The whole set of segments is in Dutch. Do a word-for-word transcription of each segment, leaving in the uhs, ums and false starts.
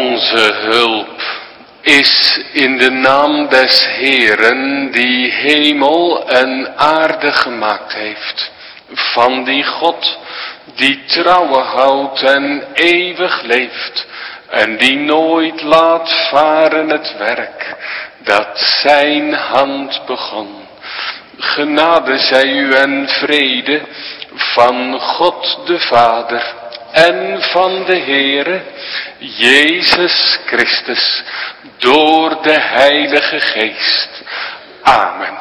Onze hulp is in de naam des Heeren, die hemel en aarde gemaakt heeft. Van die God, die trouwe houdt en eeuwig leeft. En die nooit laat varen het werk, dat zijn hand begon. Genade zij u en vrede van God de Vader en van de Heere Jezus Christus door de Heilige Geest. Amen.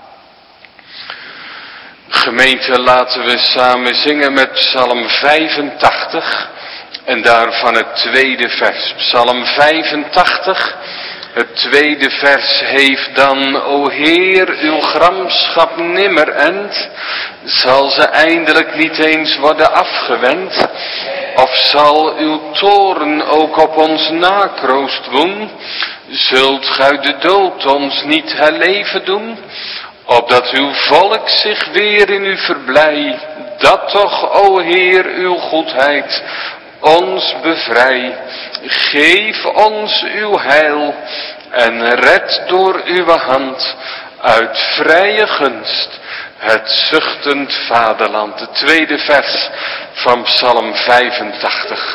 Gemeente, laten we samen zingen met Psalm vijfentachtig en daarvan het tweede vers. Psalm vijfentachtig, het tweede vers heeft dan: O Heer, uw gramschap nimmer end, zal ze eindelijk niet eens worden afgewend? Of zal uw toorn ook op ons nakroost doen? Zult gij de dood ons niet herleven doen? Opdat uw volk zich weer in u verblij, dat toch, o Heer, uw goedheid ons bevrij. Geef ons uw heil en red door uw hand uit vrije gunst het zuchtend vaderland. Het tweede vers van Psalm vijfentachtig.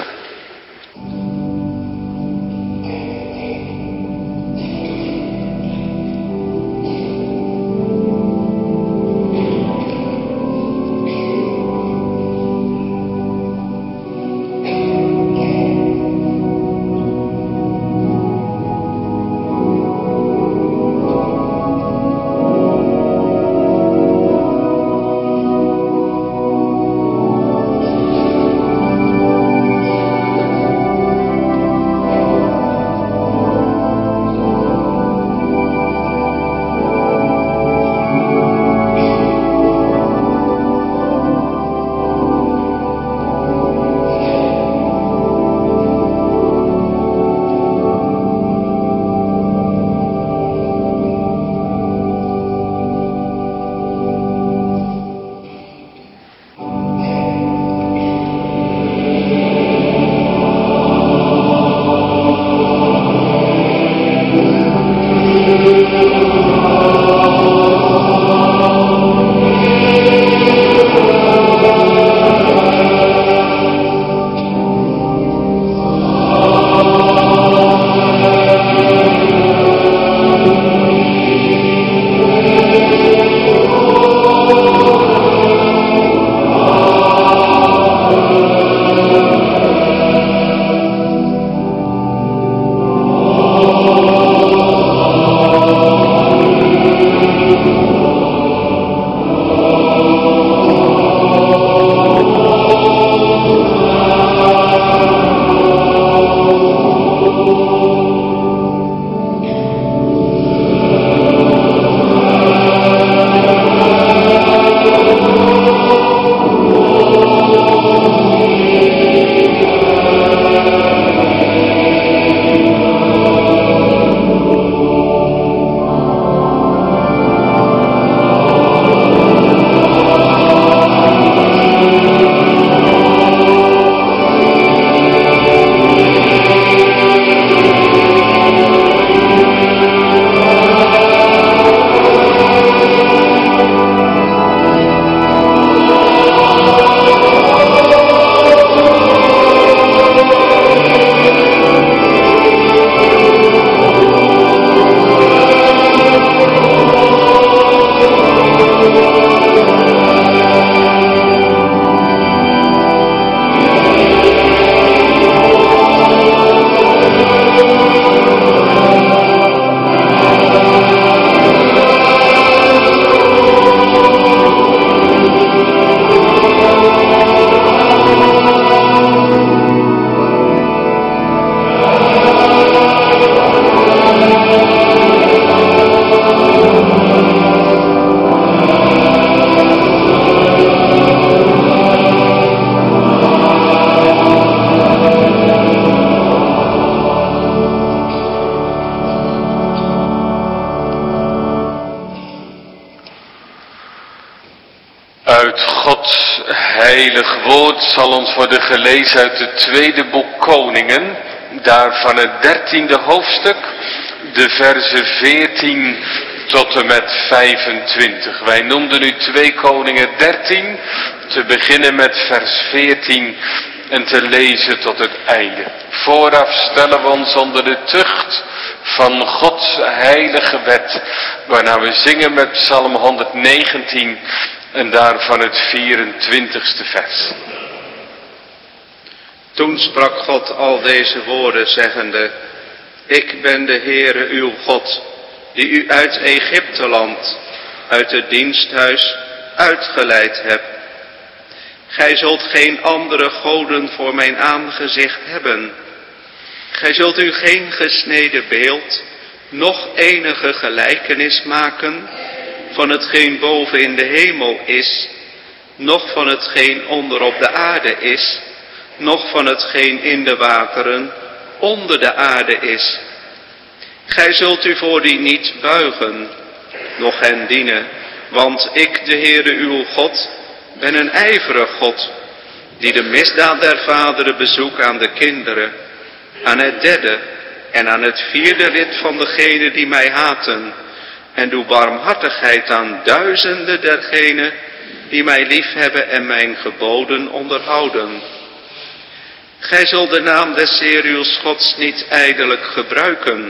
Heilig woord zal ons worden gelezen uit het tweede boek Koningen, daarvan het dertiende hoofdstuk, de verzen veertien tot en met vijfentwintig. Wij noemden nu twee Koningen dertien, te beginnen met vers veertien en te lezen tot het einde. Vooraf stellen we ons onder de tucht van Gods heilige wet, waarna we zingen met Psalm honderdnegentien en daarvan het vierentwintigste vers. Toen sprak God al deze woorden zeggende: Ik ben de Heere uw God, die u uit Egypteland, uit het diensthuis, uitgeleid heb. Gij zult geen andere goden voor mijn aangezicht hebben. Gij zult u geen gesneden beeld, noch enige gelijkenis maken van hetgeen boven in de hemel is, noch van hetgeen onder op de aarde is, noch van hetgeen in de wateren onder de aarde is. Gij zult u voor die niet buigen, noch hen dienen, want ik, de Heere uw God, ben een ijverig God, die de misdaad der vaderen bezoekt aan de kinderen, aan het derde en aan het vierde lid van degenen die mij haten, en doe barmhartigheid aan duizenden dergenen die mij liefhebben en mijn geboden onderhouden. Gij zult de naam des Heer uws Gods niet ijdelijk gebruiken,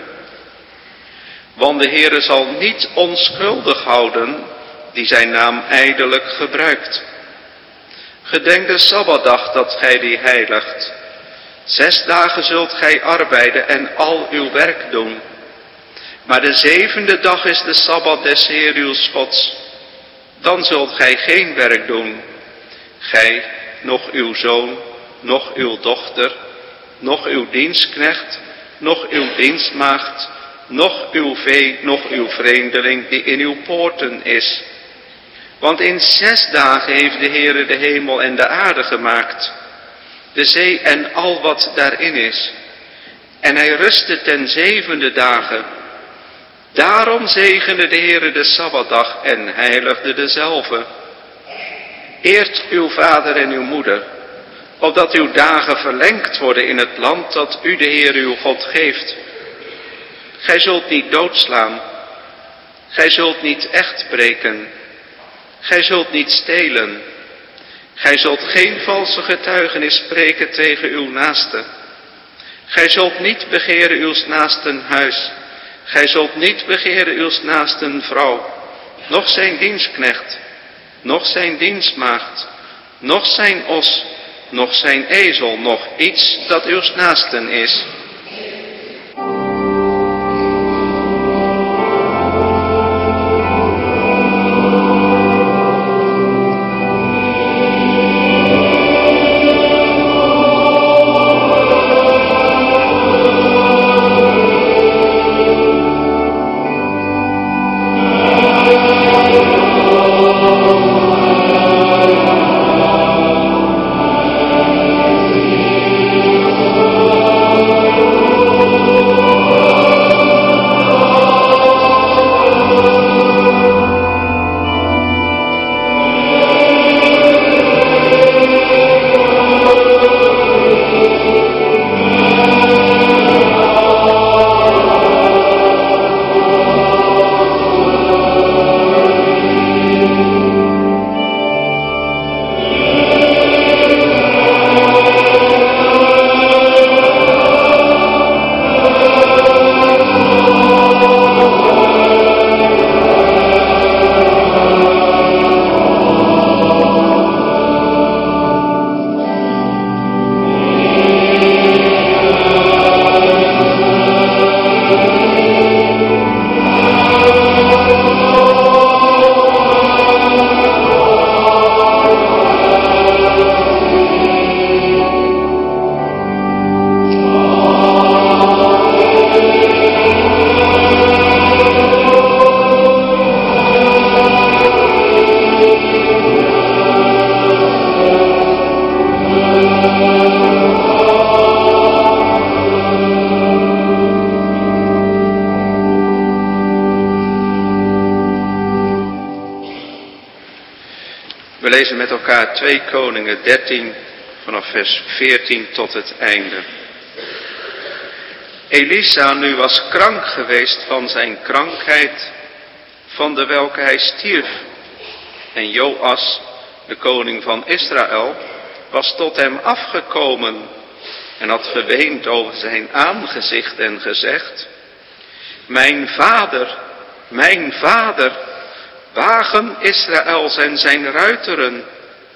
want de Heere zal niet onschuldig houden die zijn naam ijdelijk gebruikt. Gedenk de Sabbatdag dat gij die heiligt. Zes dagen zult gij arbeiden en al uw werk doen. Maar de zevende dag is de Sabbat des Heer uws Gods. Dan zult gij geen werk doen. Gij, noch uw zoon, noch uw dochter, noch uw dienstknecht, noch uw dienstmaagd, noch uw vee, noch uw vreemdeling die in uw poorten is. Want in zes dagen heeft de Heere de hemel en de aarde gemaakt, de zee en al wat daarin is. En hij rustte ten zevende dagen. Daarom zegende de Heere de Sabbatdag en heiligde dezelve. Eert uw vader en uw moeder, opdat uw dagen verlengd worden in het land dat u de Heere uw God geeft. Gij zult niet doodslaan. Gij zult niet echt breken. Gij zult niet stelen. Gij zult geen valse getuigenis spreken tegen uw naaste. Gij zult niet begeren uw naasten huis. Gij zult niet begeren uw naasten vrouw, noch zijn dienstknecht, noch zijn dienstmaagd, noch zijn os, noch zijn ezel, noch iets dat uw naasten is. We lezen met elkaar twee Koningen dertien vanaf vers veertien tot het einde. Elisa nu was krank geweest van zijn krankheid, van de welke hij stierf. En Joas, de koning van Israël, was tot hem afgekomen en had geweend over zijn aangezicht en gezegd: Mijn vader, mijn vader, wagen Israëls en zijn ruiteren.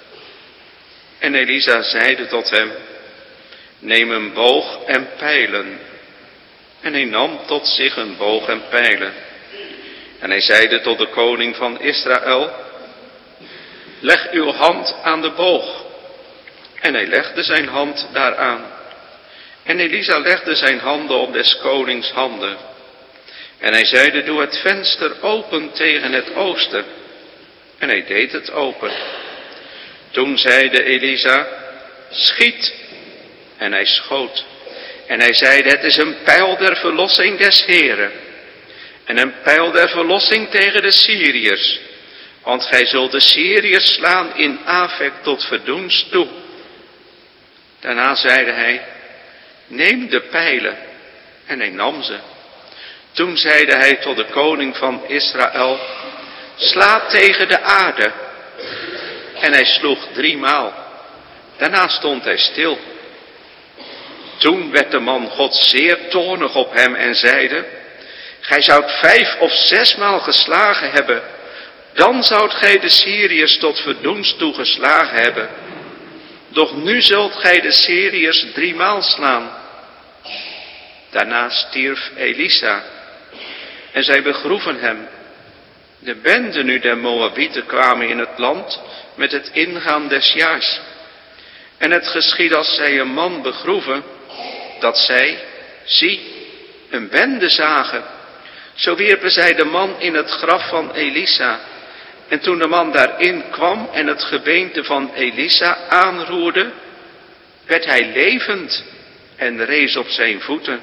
En Elisa zeide tot hem: Neem een boog en pijlen. En hij nam tot zich een boog en pijlen. En hij zeide tot de koning van Israël: Leg uw hand aan de boog. En hij legde zijn hand daaraan. En Elisa legde zijn handen op des konings handen. En hij zeide: Doe het venster open tegen het oosten. En hij deed het open. Toen zeide Elisa: Schiet. En hij schoot. En hij zeide: Het is een pijl der verlossing des Heren. En een pijl der verlossing tegen de Syriërs. Want gij zult de Syriërs slaan in Afek tot verdoens toe. Daarna zeide hij: Neem de pijlen. En hij nam ze. Toen zeide hij tot de koning van Israël: Sla tegen de aarde. En hij sloeg driemaal. Daarna stond hij stil. Toen werd de man God zeer toornig op hem en zeide: Gij zoudt vijf of zesmaal geslagen hebben, dan zoudt gij de Syriërs tot verdoens toe geslagen hebben. Doch nu zult gij de Syriërs driemaal slaan. Daarna stierf Elisa. En zij begroeven hem. De bende nu der Moabieten kwamen in het land met het ingaan des jaars. En het geschiedde als zij een man begroeven, dat zij, zie, een bende zagen. Zo wierpen zij de man in het graf van Elisa. En toen de man daarin kwam en het gebeente van Elisa aanroerde, werd hij levend en rees op zijn voeten.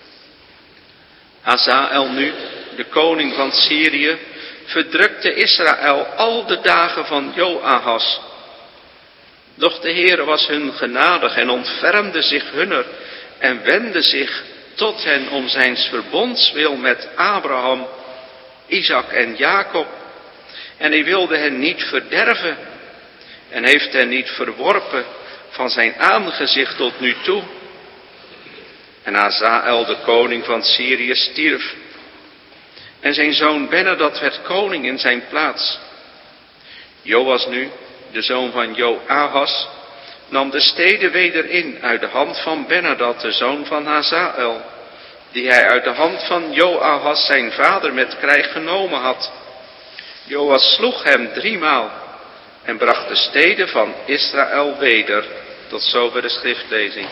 Hazael nu, de koning van Syrië, verdrukte Israël al de dagen van Joahas. Doch de Heere was hun genadig en ontfermde zich hunner en wendde zich tot hen om zijns verbonds wil met Abraham, Isaac en Jacob. En hij wilde hen niet verderven en heeft hen niet verworpen van zijn aangezicht tot nu toe. En Hazael, de koning van Syrië, stierf. En zijn zoon Benadad werd koning in zijn plaats. Joas nu, de zoon van Joahas, nam de steden weder in uit de hand van Benadad, de zoon van Hazael, die hij uit de hand van Joahas zijn vader met krijg genomen had. Joas sloeg hem driemaal en bracht de steden van Israël weder. Tot zover de schriftlezing.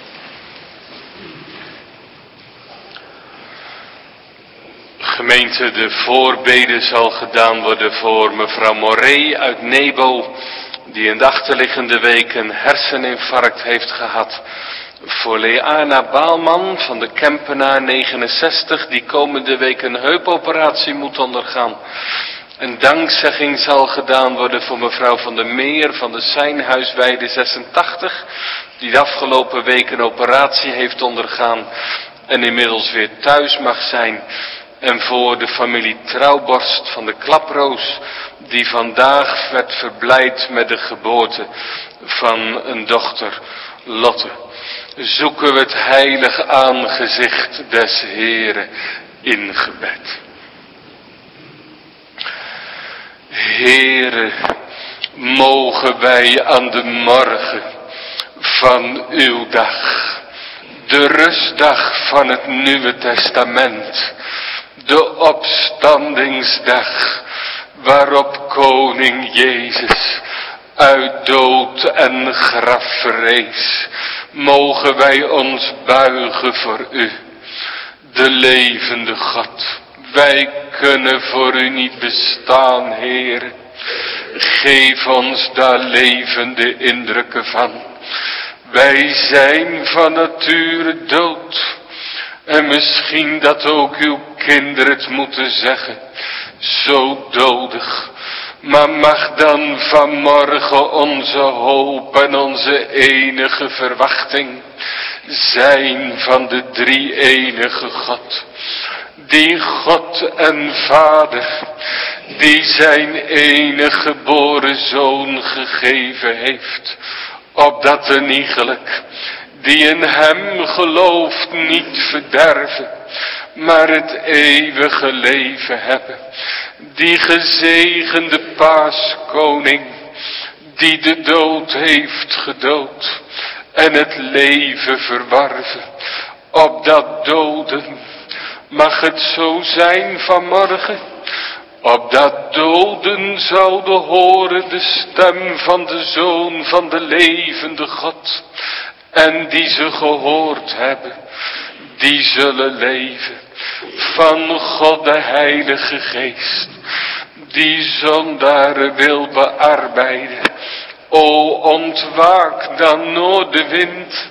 Gemeente, de voorbede zal gedaan worden voor mevrouw Morey uit Nebo, die in de achterliggende week een herseninfarct heeft gehad. Voor Leana Baalman van de Kempenaar negenenzestig, die komende week een heupoperatie moet ondergaan. Een dankzegging zal gedaan worden voor mevrouw van der Meer van de Seinhuisweide zesentachtig, die de afgelopen week een operatie heeft ondergaan en inmiddels weer thuis mag zijn. En voor de familie Trouwborst van de Klaproos, die vandaag werd verblijd met de geboorte van een dochter, Lotte. Zoeken we het heilig aangezicht des Heeren in gebed. Heere, mogen wij aan de morgen van uw dag, de rustdag van het Nieuwe Testament, de opstandingsdag waarop koning Jezus uit dood en graf verrees, mogen wij ons buigen voor u, de levende God. Wij kunnen voor u niet bestaan, Heer. Geef ons daar levende indrukken van. Wij zijn van nature dood. En misschien dat ook uw kinderen het moeten zeggen. Zo dodig Maar mag dan vanmorgen onze hoop en onze enige verwachting zijn van de drie-enige God. Die God en Vader, die zijn enige geboren Zoon gegeven heeft, opdat een iegelijk die in hem gelooft niet verderven, maar het eeuwige leven hebben. Die gezegende Paaskoning, die de dood heeft gedood en het leven verwarven, opdat doden, mag het zo zijn vanmorgen, opdat doden zouden horen de stem van de Zoon van de levende God, en die ze gehoord hebben, die zullen leven van God de Heilige Geest, die zondaren wil bearbeiden. O, ontwaak dan noordenwind,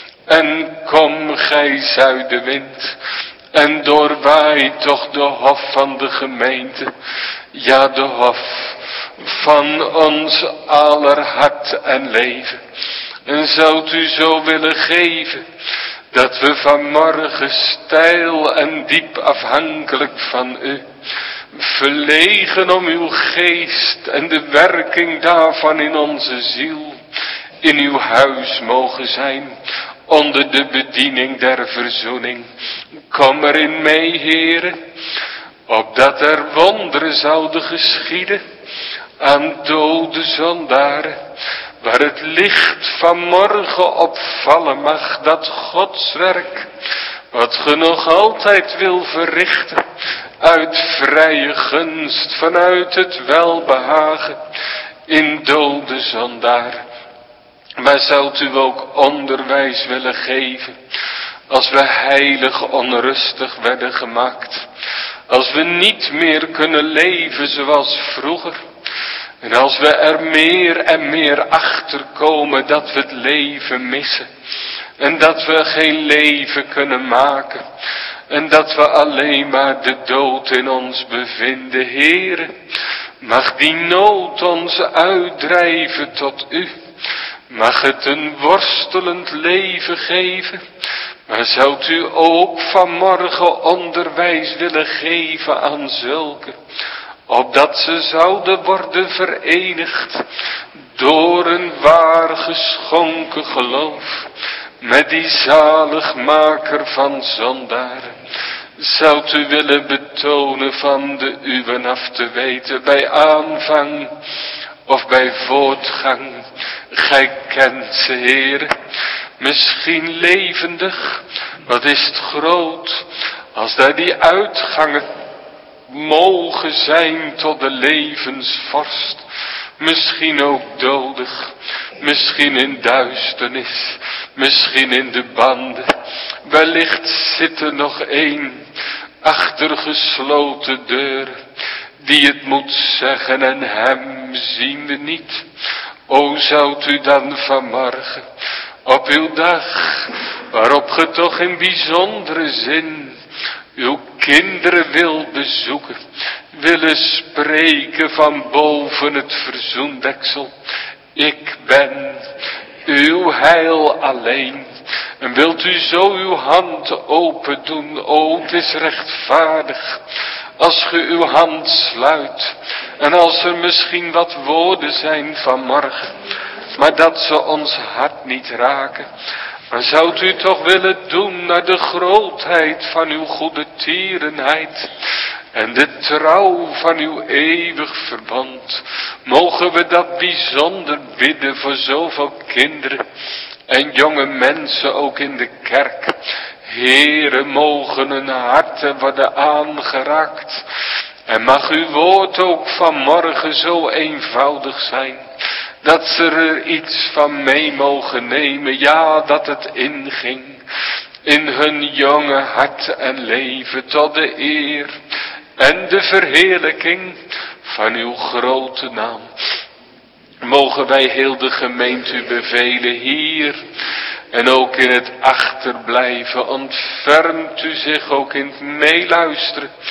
en kom gij zuidenwind, en doorwaai toch de hof van de gemeente, ja de hof van ons aller hart en leven. En zoudt u zo willen geven, dat we vanmorgen steil en diep afhankelijk van u, verlegen om uw geest en de werking daarvan in onze ziel, in uw huis mogen zijn, onder de bediening der verzoening. Kom erin mee, Heere, opdat er wonderen zouden geschieden aan dode zondaren, waar het licht van morgen opvallen mag, dat Gods werk, wat ge nog altijd wil verrichten, uit vrije gunst, vanuit het welbehagen, in dode zondaren. Maar zoudt u ook onderwijs willen geven, als we heilig onrustig werden gemaakt, als we niet meer kunnen leven zoals vroeger, en als we er meer en meer achter komen dat we het leven missen, en dat we geen leven kunnen maken, en dat we alleen maar de dood in ons bevinden. Heere, mag die nood ons uitdrijven tot u. Mag het een worstelend leven geven. Maar zoudt u ook vanmorgen onderwijs willen geven aan zulken, opdat ze zouden worden verenigd door een waar geschonken geloof met die zaligmaker van zondaren. Zoudt u willen betonen van de uwen af te weten, bij aanvang of bij voortgang. Gij kent ze, Heere, misschien levendig, wat is het groot, als daar die uitgangen mogen zijn tot de levensvorst. Misschien ook dodig, misschien in duisternis, misschien in de banden. Wellicht zit er nog één achter gesloten deuren, die het moet zeggen en hem zien we niet. O, zoudt u dan vanmorgen, op uw dag, waarop ge toch in bijzondere zin uw kinderen wil bezoeken, willen spreken van boven het verzoendeksel. Ik ben uw heil alleen. En wilt u zo uw hand open doen, o, het is rechtvaardig, als ge uw hand sluit, en als er misschien wat woorden zijn vanmorgen, maar dat ze ons hart niet raken. Maar zoudt u toch willen doen naar de grootheid van uw goede tierenheid en de trouw van uw eeuwig verbond. Mogen we dat bijzonder bidden voor zoveel kinderen en jonge mensen ook in de kerk. Heere, mogen hun harten worden aangeraakt. En mag uw woord ook vanmorgen zo eenvoudig zijn, dat ze er iets van mee mogen nemen. Ja, dat het inging in hun jonge hart en leven, tot de eer en de verheerlijking van uw grote naam. Mogen wij heel de gemeente u bevelen hier en ook in het achterblijven. Ontfermt u zich ook in het meeluisteren,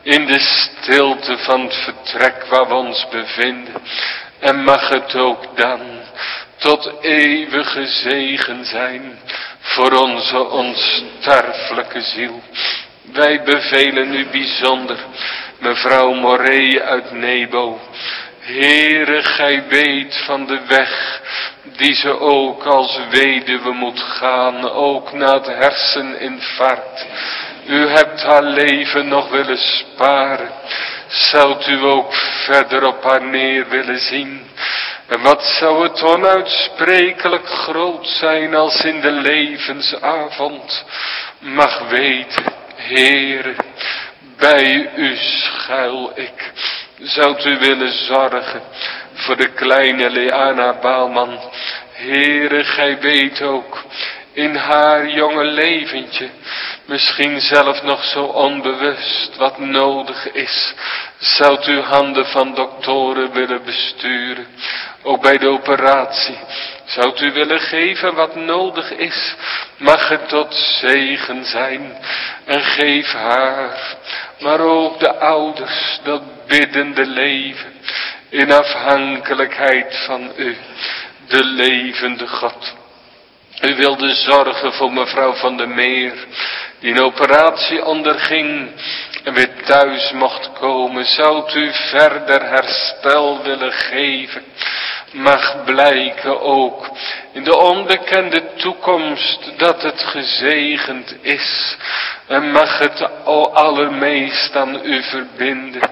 in de stilte van het vertrek waar we ons bevinden. En mag het ook dan tot eeuwige zegen zijn voor onze onsterfelijke ziel. Wij bevelen u bijzonder, mevrouw Moree uit Nebo. Heere, gij weet van de weg die ze ook als weduwe moet gaan, ook na het herseninfarct. U hebt haar leven nog willen sparen. Zoudt u ook verder op haar neer willen zien? En wat zou het onuitsprekelijk groot zijn als in de levensavond mag weten, Heere, bij u schuil ik. Zoudt u willen zorgen voor de kleine Leana Baalman? Heere, gij weet ook in haar jonge leventje, misschien zelf nog zo onbewust wat nodig is. Zoudt u handen van doktoren willen besturen, ook bij de operatie. Zoudt u willen geven wat nodig is, mag het tot zegen zijn. En geef haar, maar ook de ouders, dat biddende leven, in afhankelijkheid van u, de levende God. U wilde zorgen voor mevrouw van der Meer, die een operatie onderging en weer thuis mocht komen. Zoudt u verder herstel willen geven, mag blijken ook in de onbekende toekomst dat het gezegend is. En mag het allermeest aan u verbinden.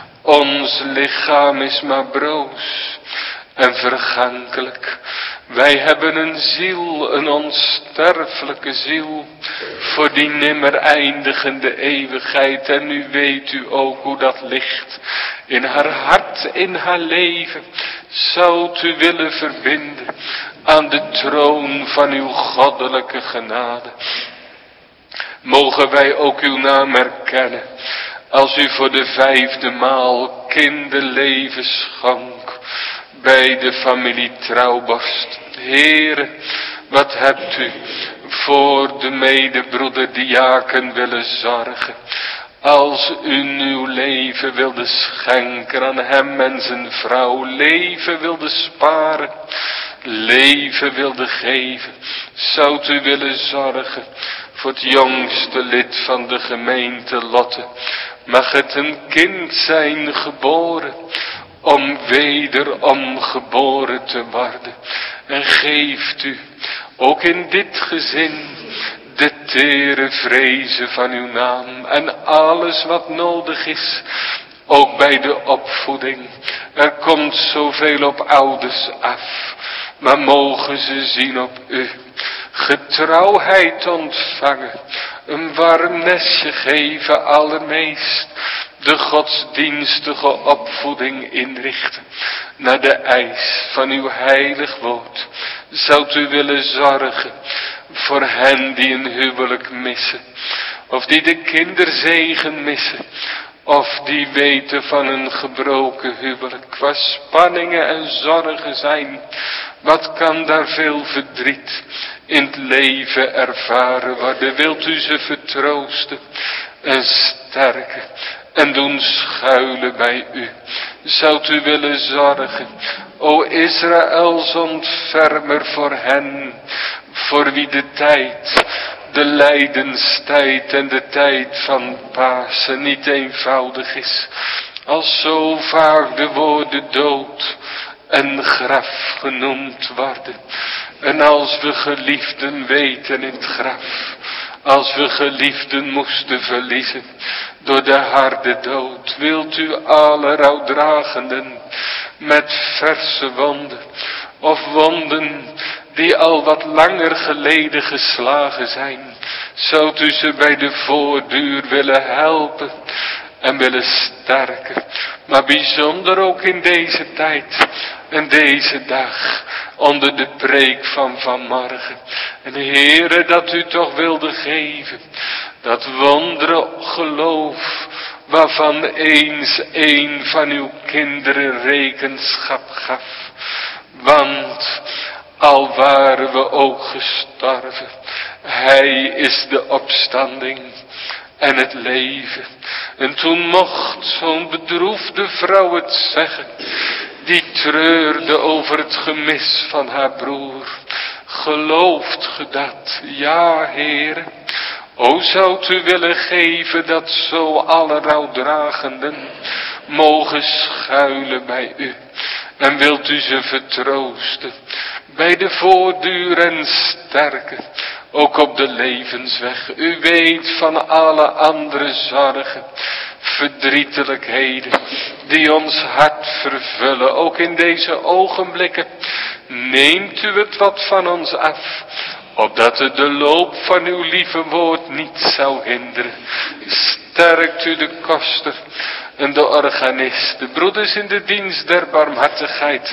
Ons lichaam is maar broos en vergankelijk. Wij hebben een ziel, een onsterfelijke ziel, voor die nimmer eindigende eeuwigheid. En nu weet u ook hoe dat ligt in haar hart, in haar leven. Zoudt u willen verbinden aan de troon van uw goddelijke genade. Mogen wij ook uw naam erkennen, als u voor de vijfde maal kinderleven schonk bij de familie Trouwborst. Heere, wat hebt u voor de medebroeder diaken willen zorgen, als u uw leven wilde schenken aan hem en zijn vrouw, leven wilde sparen, leven wilde geven. Zoudt u willen zorgen voor het jongste lid van de gemeente Lotte, mag het een kind zijn geboren, om wederom geboren te worden. En geeft u ook in dit gezin de tere vrezen van uw naam en alles wat nodig is, ook bij de opvoeding. Er komt zoveel op ouders af, maar mogen ze zien op u, getrouwheid ontvangen, een warm nestje geven, allermeest de godsdienstige opvoeding inrichten naar de eis van uw heilig woord. Zoudt u willen zorgen voor hen die een huwelijk missen, of die de kinderzegen missen, of die weten van een gebroken huwelijk, waar spanningen en zorgen zijn. Wat kan daar veel verdriet in het leven ervaren worden? Wilt u ze vertroosten en sterken en doen schuilen bij u? Zoudt u willen zorgen, o Israëls ontfermer, voor hen, voor wie de tijd, de lijdenstijd en de tijd van Pasen niet eenvoudig is, als zo vaak de woorden dood en graf genoemd worden. En als we geliefden weten in het graf, als we geliefden moesten verliezen door de harde dood, wilt u alle rouwdragenden met verse wonden, of wonden die al wat langer geleden geslagen zijn, zoudt u ze bij de voordeur willen helpen en willen sterken, maar bijzonder ook in deze tijd en deze dag, onder de preek van vanmorgen. En Heere, dat u toch wilde geven, dat wondere geloof, waarvan eens een van uw kinderen rekenschap gaf. Want al waren we ook gestorven, hij is de opstanding en het leven. En toen mocht zo'n bedroefde vrouw het zeggen, die treurde over het gemis van haar broer. Gelooft ge dat? Ja, Heere. O, zoudt u willen geven dat zo alle rouwdragenden mogen schuilen bij u. En wilt u ze vertroosten bij de voortduur en sterken, ook op de levensweg. U weet van alle andere zorgen, verdrietelijkheden die ons hart vervullen, ook in deze ogenblikken. Neemt u het wat van ons af, opdat het de loop van uw lieve woord niet zou hinderen. Sterkt u de koster en de organist, de broeders in de dienst der barmhartigheid.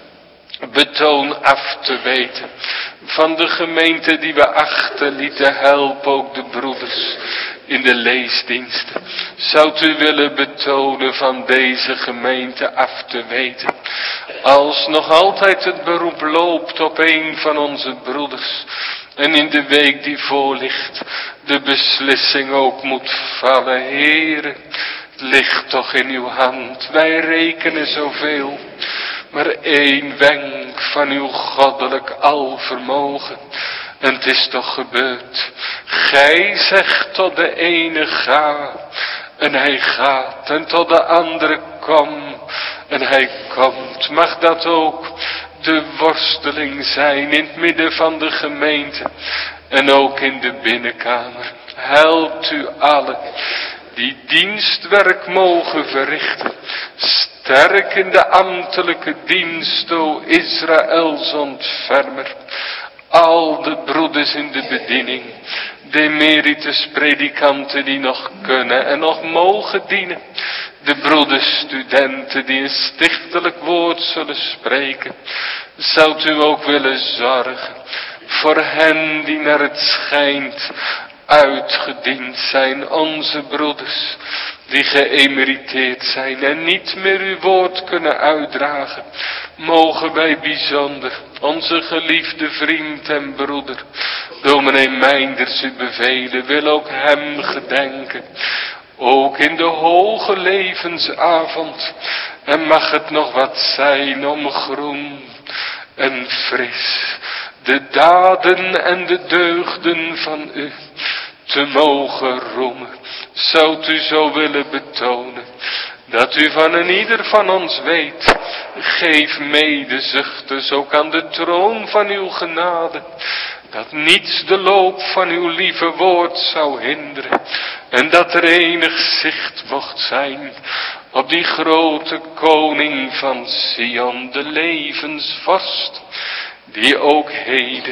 Betoon af te weten van de gemeente die we achterlieten. Help ook de broeders in de leesdiensten. Zoudt u willen betonen van deze gemeente af te weten, als nog altijd het beroep loopt op een van onze broeders, en in de week die voor ligt de beslissing ook moet vallen. Heere, het ligt toch in uw hand. Wij rekenen zoveel, maar één wenk van uw goddelijk alvermogen. En het is toch gebeurd. Gij zegt tot de ene ga, en hij gaat. En tot de andere kom, en hij komt. Mag dat ook de worsteling zijn in het midden van de gemeente. En ook in de binnenkamer. Helpt u allen die dienstwerk mogen verrichten. Sterk in de ambtelijke dienst, o Israëls ontfermer. Al de broeders in de bediening, de emeritus predikanten die nog kunnen en nog mogen dienen. De broeders studenten die een stichtelijk woord zullen spreken. Zoudt u ook willen zorgen voor hen die naar het schijnt uitgediend zijn, onze broeders die geëmeriteerd zijn en niet meer uw woord kunnen uitdragen. Mogen wij bijzonder onze geliefde vriend en broeder dominee Meinders u bevelen, wil ook hem gedenken, ook in de hoge levensavond. En mag het nog wat zijn om groen en fris de daden en de deugden van u te mogen roemen. Zoudt u zo willen betonen dat u van een ieder van ons weet. Geef medezuchters ook aan de troon van uw genade, dat niets de loop van uw lieve woord zou hinderen. En dat er enig zicht mocht zijn op die grote koning van Sion, de levensvorst, die ook heden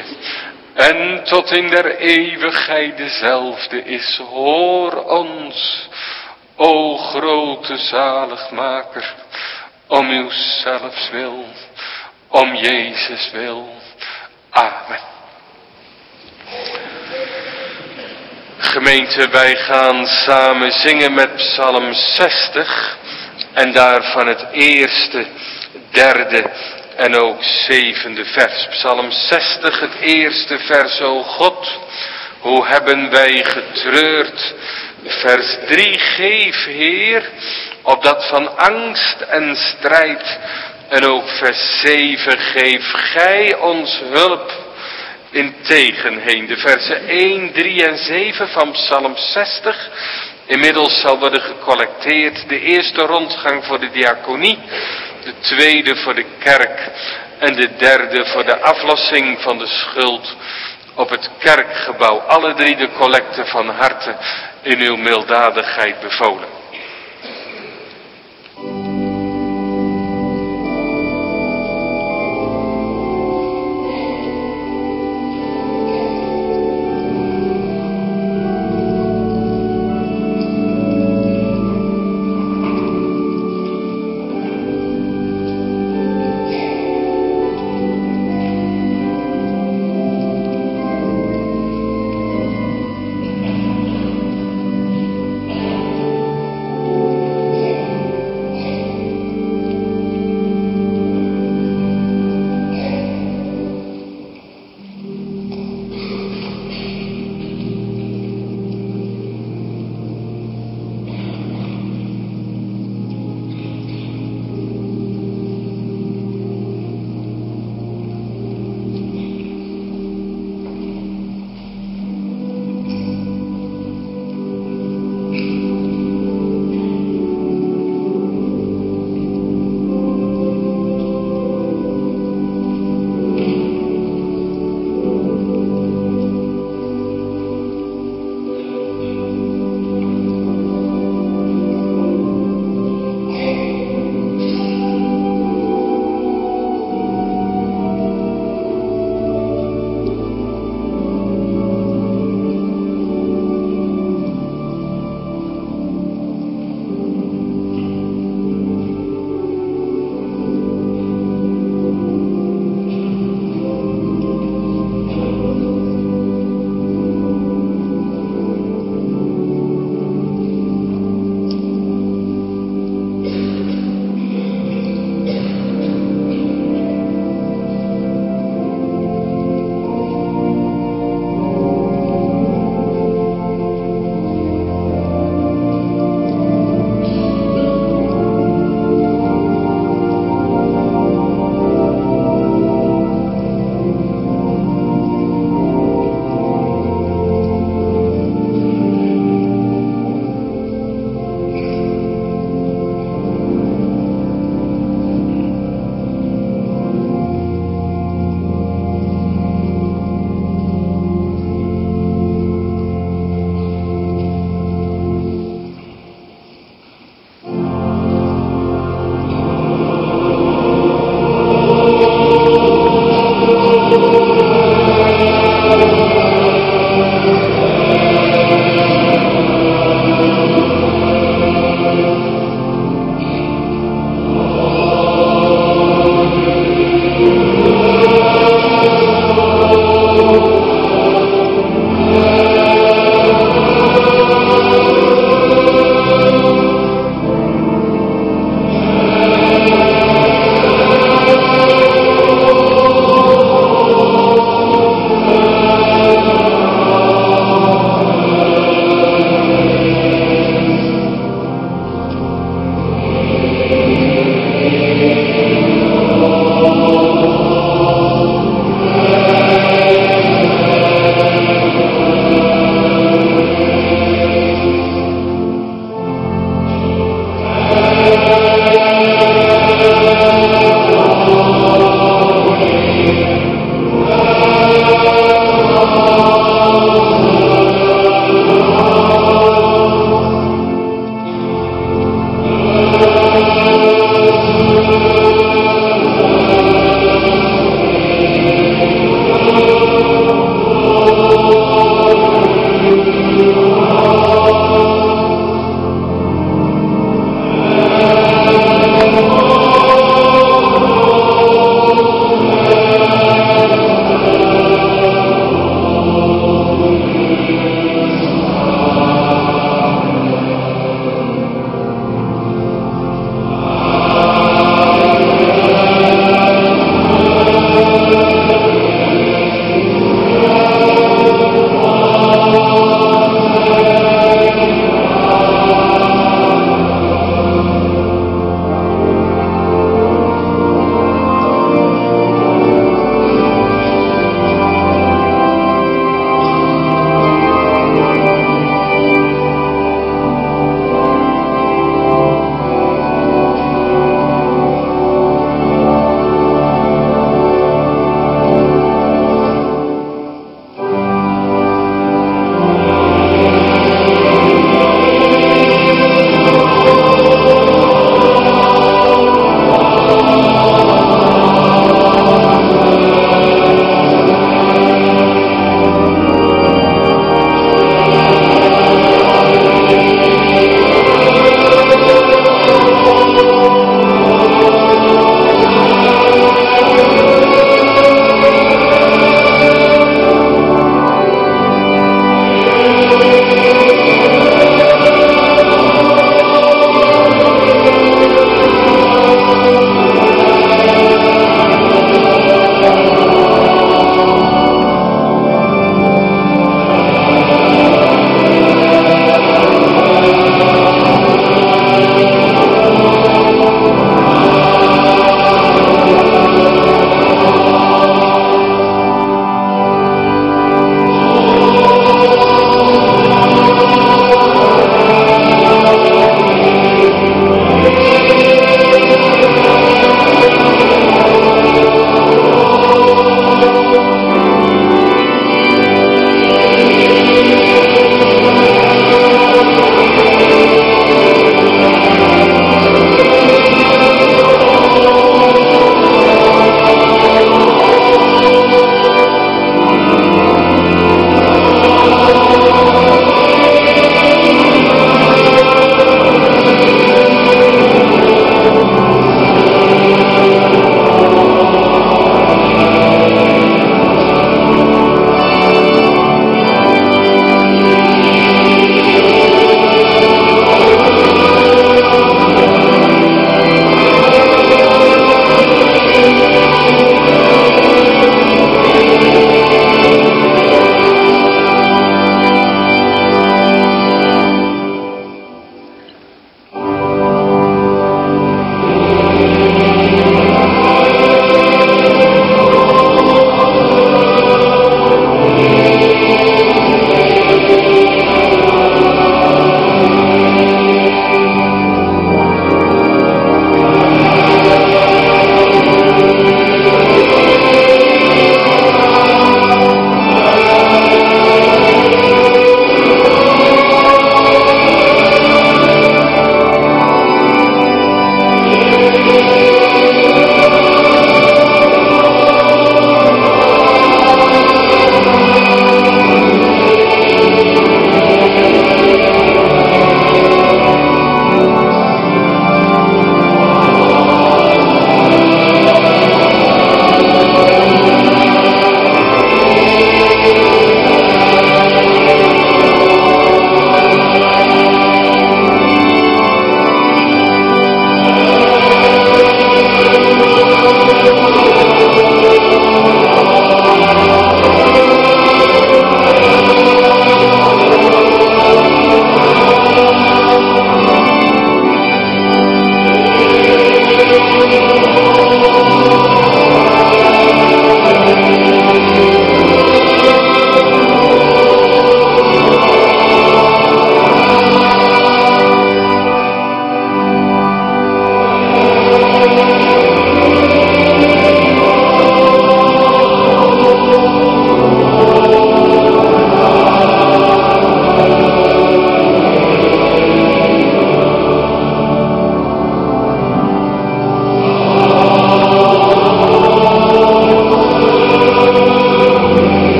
en tot in der eeuwigheid dezelfde is. Hoor ons, o grote zaligmaker, om uw zelfs wil, om Jezus wil. Amen. Gemeente, wij gaan samen zingen met Psalm zestig en daarvan het eerste, derde en ook zevende vers. Psalm zestig, het eerste vers. O God, hoe hebben wij getreurd. Vers drie, geef Heer, opdat van angst en strijd. En ook vers zeven, geef Gij ons hulp in tegenheen. De versen één, drie en zeven van Psalm zestig. Inmiddels zal worden gecollecteerd. De eerste rondgang voor de diaconie. De tweede voor de kerk. En de derde voor de aflossing van de schuld op het kerkgebouw. Alle drie de collecten van harte in uw milddadigheid bevolen.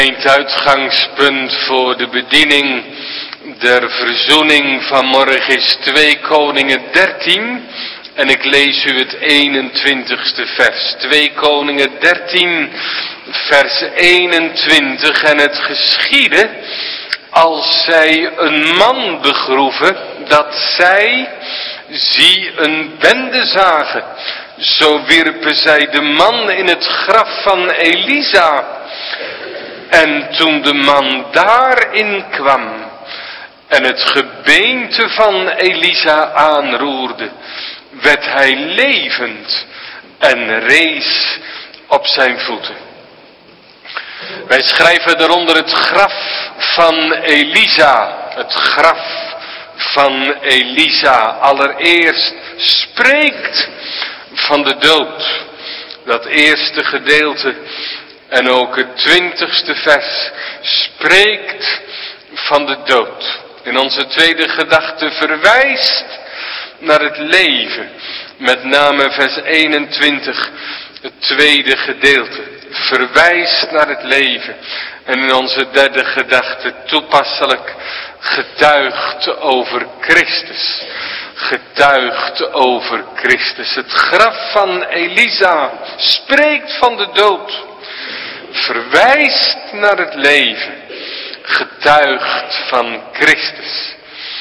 Gemeente, uitgangspunt voor de bediening der verzoening vanmorgen is twee Koningen dertien. En ik lees u het eenentwintigste vers. twee Koningen dertien, vers eenentwintig. En het geschiedde, als zij een man begroeven, dat zij, zie, een bende zagen. Zo wierpen zij de man in het graf van Elisa. En toen de man daarin kwam en het gebeente van Elisa aanroerde, werd hij levend en rees op zijn voeten. Wij schrijven eronder het graf van Elisa. Het graf van Elisa allereerst spreekt van de dood. Dat eerste gedeelte en ook het twintigste vers spreekt van de dood. In onze tweede gedachte verwijst naar het leven. Met name vers eenentwintig, het tweede gedeelte. Verwijst naar het leven. En in onze derde gedachte toepasselijk getuigt over Christus. Getuigt over Christus. Het graf van Elisa spreekt van de dood. Verwijst naar het leven. Getuigt van Christus.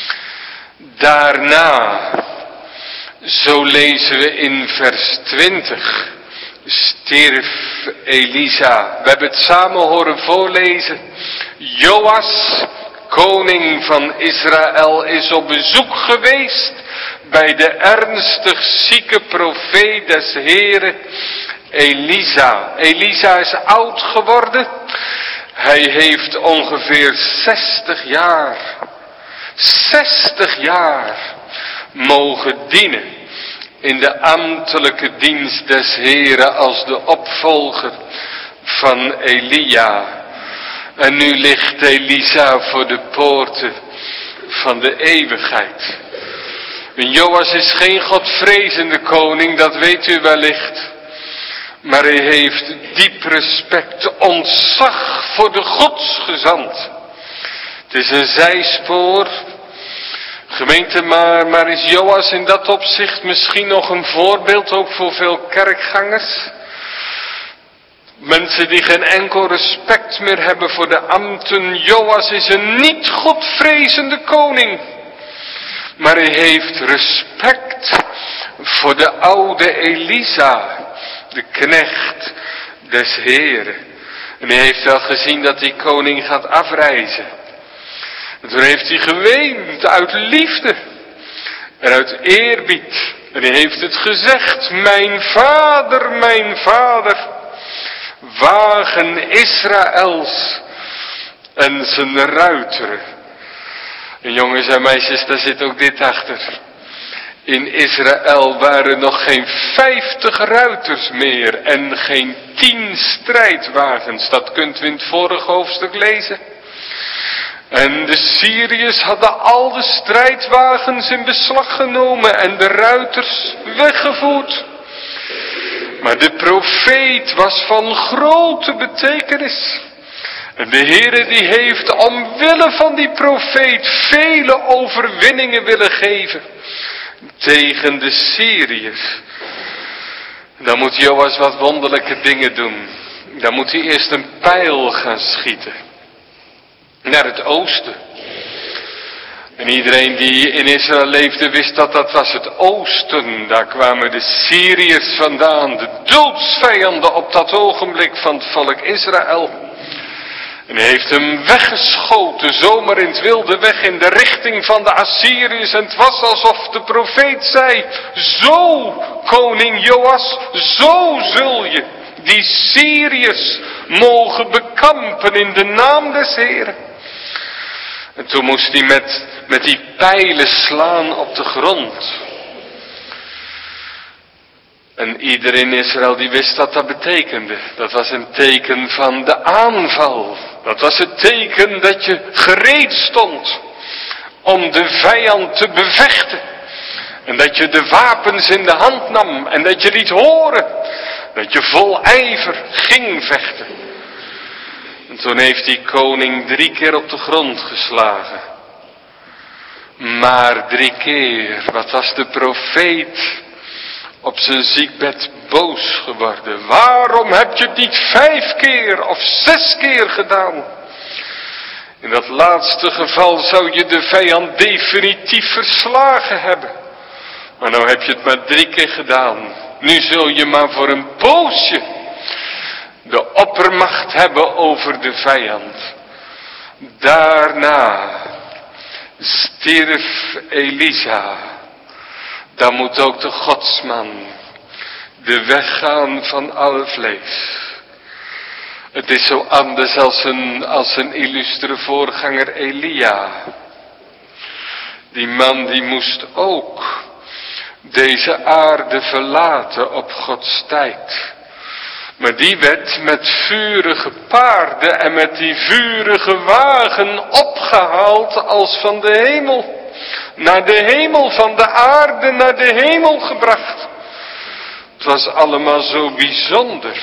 Daarna, zo lezen we in vers twintig, stierf Elisa. We hebben het samen horen voorlezen. Joas, koning van Israël, is op bezoek geweest bij de ernstig zieke profeet des Heren, Elisa. Elisa is oud geworden. Hij heeft ongeveer zestig jaar, zestig jaar mogen dienen in de ambtelijke dienst des Heren als de opvolger van Elia. En nu ligt Elisa voor de poorten van de eeuwigheid. En Joas is geen godvrezende koning, dat weet u wellicht. Maar hij heeft diep respect, ontzag voor de godsgezant. Het is een zijspoor. Gemeente, maar, maar is Joas in dat opzicht misschien nog een voorbeeld ook voor veel kerkgangers? Mensen die geen enkel respect meer hebben voor de ambten. Joas is een niet godvrezende koning. Maar hij heeft respect voor de oude Elisa, de knecht des Heren. En hij heeft wel gezien dat die koning gaat afreizen. En toen heeft hij geweend uit liefde en uit eerbied. En hij heeft het gezegd: mijn vader, mijn vader, wagen Israëls en zijn ruiteren. En jongens en meisjes, daar zit ook dit achter. In Israël waren nog geen vijftig ruiters meer en geen tien strijdwagens. Dat kunt u in het vorige hoofdstuk lezen. En de Syriërs hadden al de strijdwagens in beslag genomen en de ruiters weggevoerd. Maar de profeet was van grote betekenis. En de Heere die heeft omwille van die profeet vele overwinningen willen geven tegen de Syriërs. Dan moet Joas wat wonderlijke dingen doen. Dan moet hij eerst een pijl gaan schieten. Naar het oosten. En iedereen die in Israël leefde wist dat dat was het oosten. Daar kwamen de Syriërs vandaan. De doodsvijanden op dat ogenblik van het volk Israël. En hij heeft hem weggeschoten, zomaar in het wilde weg in de richting van de Assyriërs. En het was alsof de profeet zei: zo, koning Joas, zo zul je die Syriërs mogen bekampen in de naam des Heren. En toen moest hij met, met die pijlen slaan op de grond. En iedereen in Israël die wist wat dat betekende. Dat was een teken van de aanval. Dat was het teken dat je gereed stond om de vijand te bevechten. En dat je de wapens in de hand nam en dat je liet horen dat je vol ijver ging vechten. En toen heeft die koning drie keer op de grond geslagen. Maar drie keer, wat was de profeet op zijn ziekbed boos geworden. Waarom heb je het niet vijf keer of zes keer gedaan? In dat laatste geval zou je de vijand definitief verslagen hebben. Maar nou heb je het maar drie keer gedaan. Nu zul je maar voor een poosje de oppermacht hebben over de vijand. Daarna stierf Elisa. Dan moet ook de godsman de weg gaan van alle vlees. Het is zo anders als een, als een illustere voorganger Elia. Die man die moest ook deze aarde verlaten op Gods tijd. Maar die werd met vurige paarden en met die vurige wagen opgehaald als van de hemel. Naar de hemel, van de aarde naar de hemel gebracht. Het was allemaal zo bijzonder.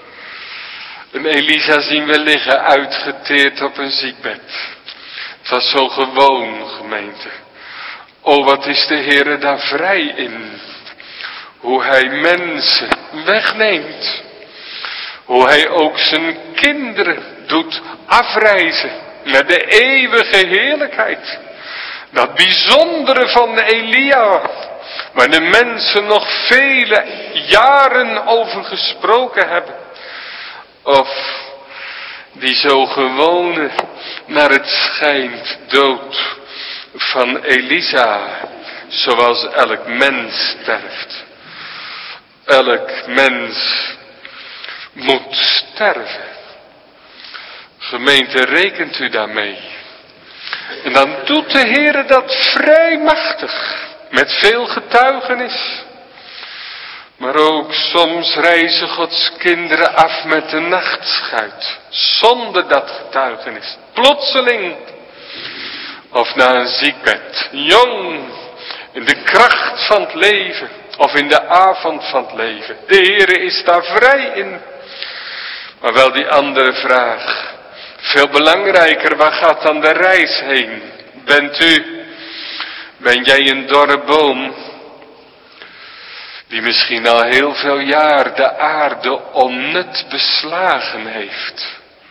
Een Elisa zien we liggen uitgeteerd op een ziekbed. Het was zo gewoon, gemeente. O, wat is de Heere daar vrij in. Hoe hij mensen wegneemt. Hoe hij ook zijn kinderen doet afreizen naar de eeuwige heerlijkheid. Dat bijzondere van Elia, waar de mensen nog vele jaren over gesproken hebben. Of die zo gewone, naar het schijnt, dood van Elisa, zoals elk mens sterft. Elk mens moet sterven. Gemeente, rekent u daarmee? En dan doet de Heere dat vrij machtig, met veel getuigenis. Maar ook soms reizen Gods kinderen af met de nachtschuit, zonder dat getuigenis. Plotseling, of na een ziekbed, jong, in de kracht van het leven, of in de avond van het leven. De Heere is daar vrij in. Maar wel die andere vraag, veel belangrijker, waar gaat dan de reis heen? Bent u, ben jij een dorre boom, die misschien al heel veel jaar de aarde onnut beslagen heeft?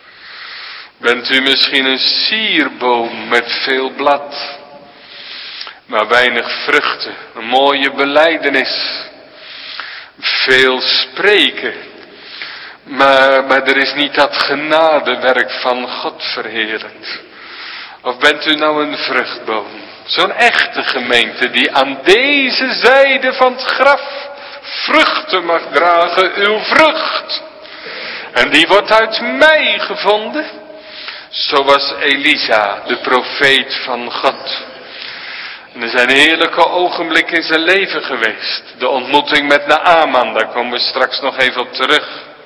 Bent u misschien een sierboom met veel blad, maar weinig vruchten, een mooie belijdenis, veel spreken, maar, maar er is niet dat genadewerk van God verheerlijkt? Of bent u nou een vruchtboom, zo'n echte gemeente die aan deze zijde van het graf vruchten mag dragen, uw vrucht, en die wordt uit mij gevonden, zoals Elisa, de profeet van God. En er zijn heerlijke ogenblikken in zijn leven geweest. De ontmoeting met Naaman, daar komen we straks nog even op terug.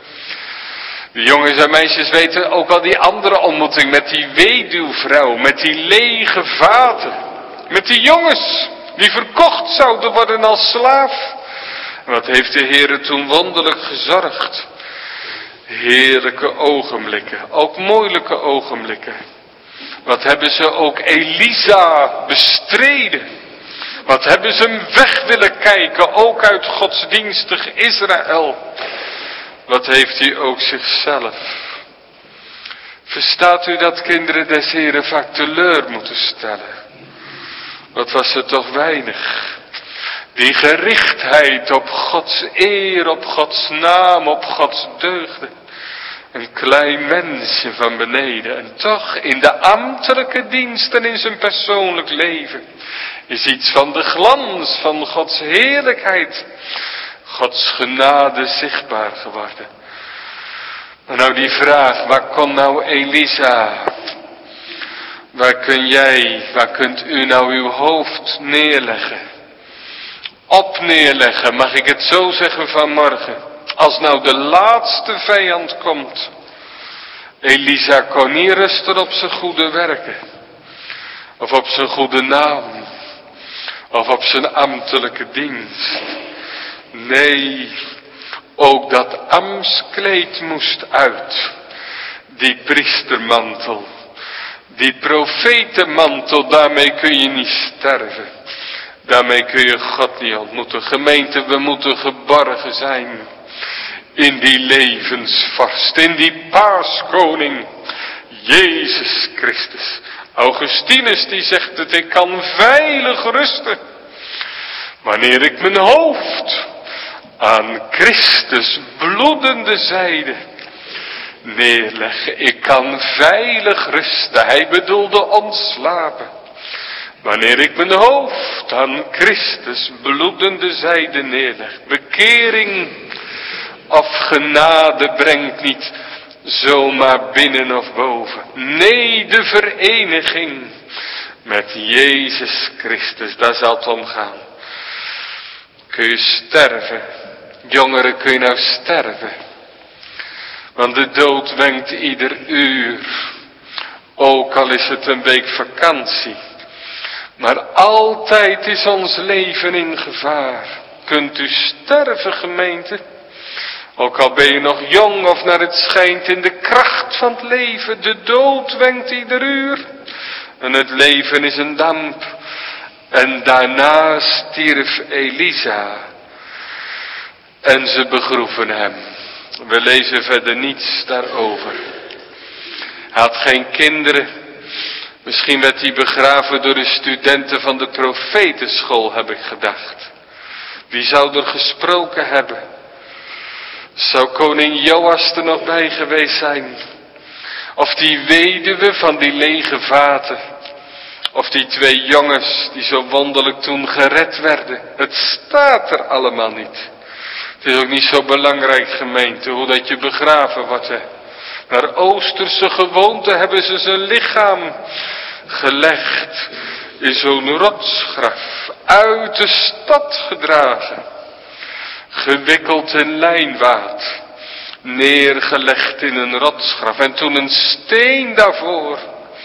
De jongens en meisjes weten ook al die andere ontmoeting met die weduwvrouw, met die lege vaten. Met die jongens die verkocht zouden worden als slaaf. En wat heeft de Heere toen wonderlijk gezorgd? Heerlijke ogenblikken, ook moeilijke ogenblikken. Wat hebben ze ook Elisa bestreden. Wat hebben ze hem weg willen kijken, ook uit godsdienstig Israël. Wat heeft hij ook zichzelf. Verstaat u dat kinderen des Heren vaak teleur moeten stellen? Wat was er toch weinig. Die gerichtheid op Gods eer, op Gods naam, op Gods deugden. Een klein mensje van beneden. En toch in de ambtelijke dienst en in zijn persoonlijk leven is iets van de glans van Gods heerlijkheid, Gods genade zichtbaar geworden. Maar nou die vraag, waar kon nou Elisa? Waar kun jij, waar kunt u nou uw hoofd neerleggen? Op neerleggen, mag ik het zo zeggen vanmorgen? Als nou de laatste vijand komt. Elisa kon niet rusten op zijn goede werken. Of op zijn goede naam. Of op zijn ambtelijke dienst. Nee, ook dat ambtskleed moest uit. Die priestermantel, die profetenmantel, daarmee kun je niet sterven. Daarmee kun je God niet ontmoeten. Gemeente, we moeten geborgen zijn in die levensvast, in die paaskoning, Jezus Christus. Augustinus die zegt dat ik kan veilig rusten, wanneer ik mijn hoofd aan Christus bloedende zijde neerleg. Ik kan veilig rusten, hij bedoelde ontslapen. Wanneer ik mijn hoofd aan Christus bloedende zijde neerleg. Bekering of genade brengt niet zomaar binnen of boven. Nee, de vereniging met Jezus Christus, daar zal het om gaan. Kun je sterven? Jongeren, kun je nou sterven? Want de dood wenkt ieder uur. Ook al is het een week vakantie. Maar altijd is ons leven in gevaar. Kunt u sterven, gemeente? Ook al ben je nog jong of naar het schijnt in de kracht van het leven. De dood wenkt ieder uur. En het leven is een damp. En daarna stierf Elisa. En ze begroeven hem. We lezen verder niets daarover. Hij had geen kinderen. Misschien werd hij begraven door de studenten van de profetenschool, heb ik gedacht. Wie zou er gesproken hebben? Zou koning Joas er nog bij geweest zijn? Of die weduwe van die lege vaten? Of die twee jongens die zo wonderlijk toen gered werden? Het staat er allemaal niet. Het is ook niet zo belangrijk, gemeente, hoe dat je begraven wordt. Hè. Naar Oosterse gewoonte hebben ze zijn lichaam gelegd in zo'n rotsgraf, uit de stad gedragen, gewikkeld in lijnwaad, neergelegd in een rotsgraf en toen een steen daarvoor,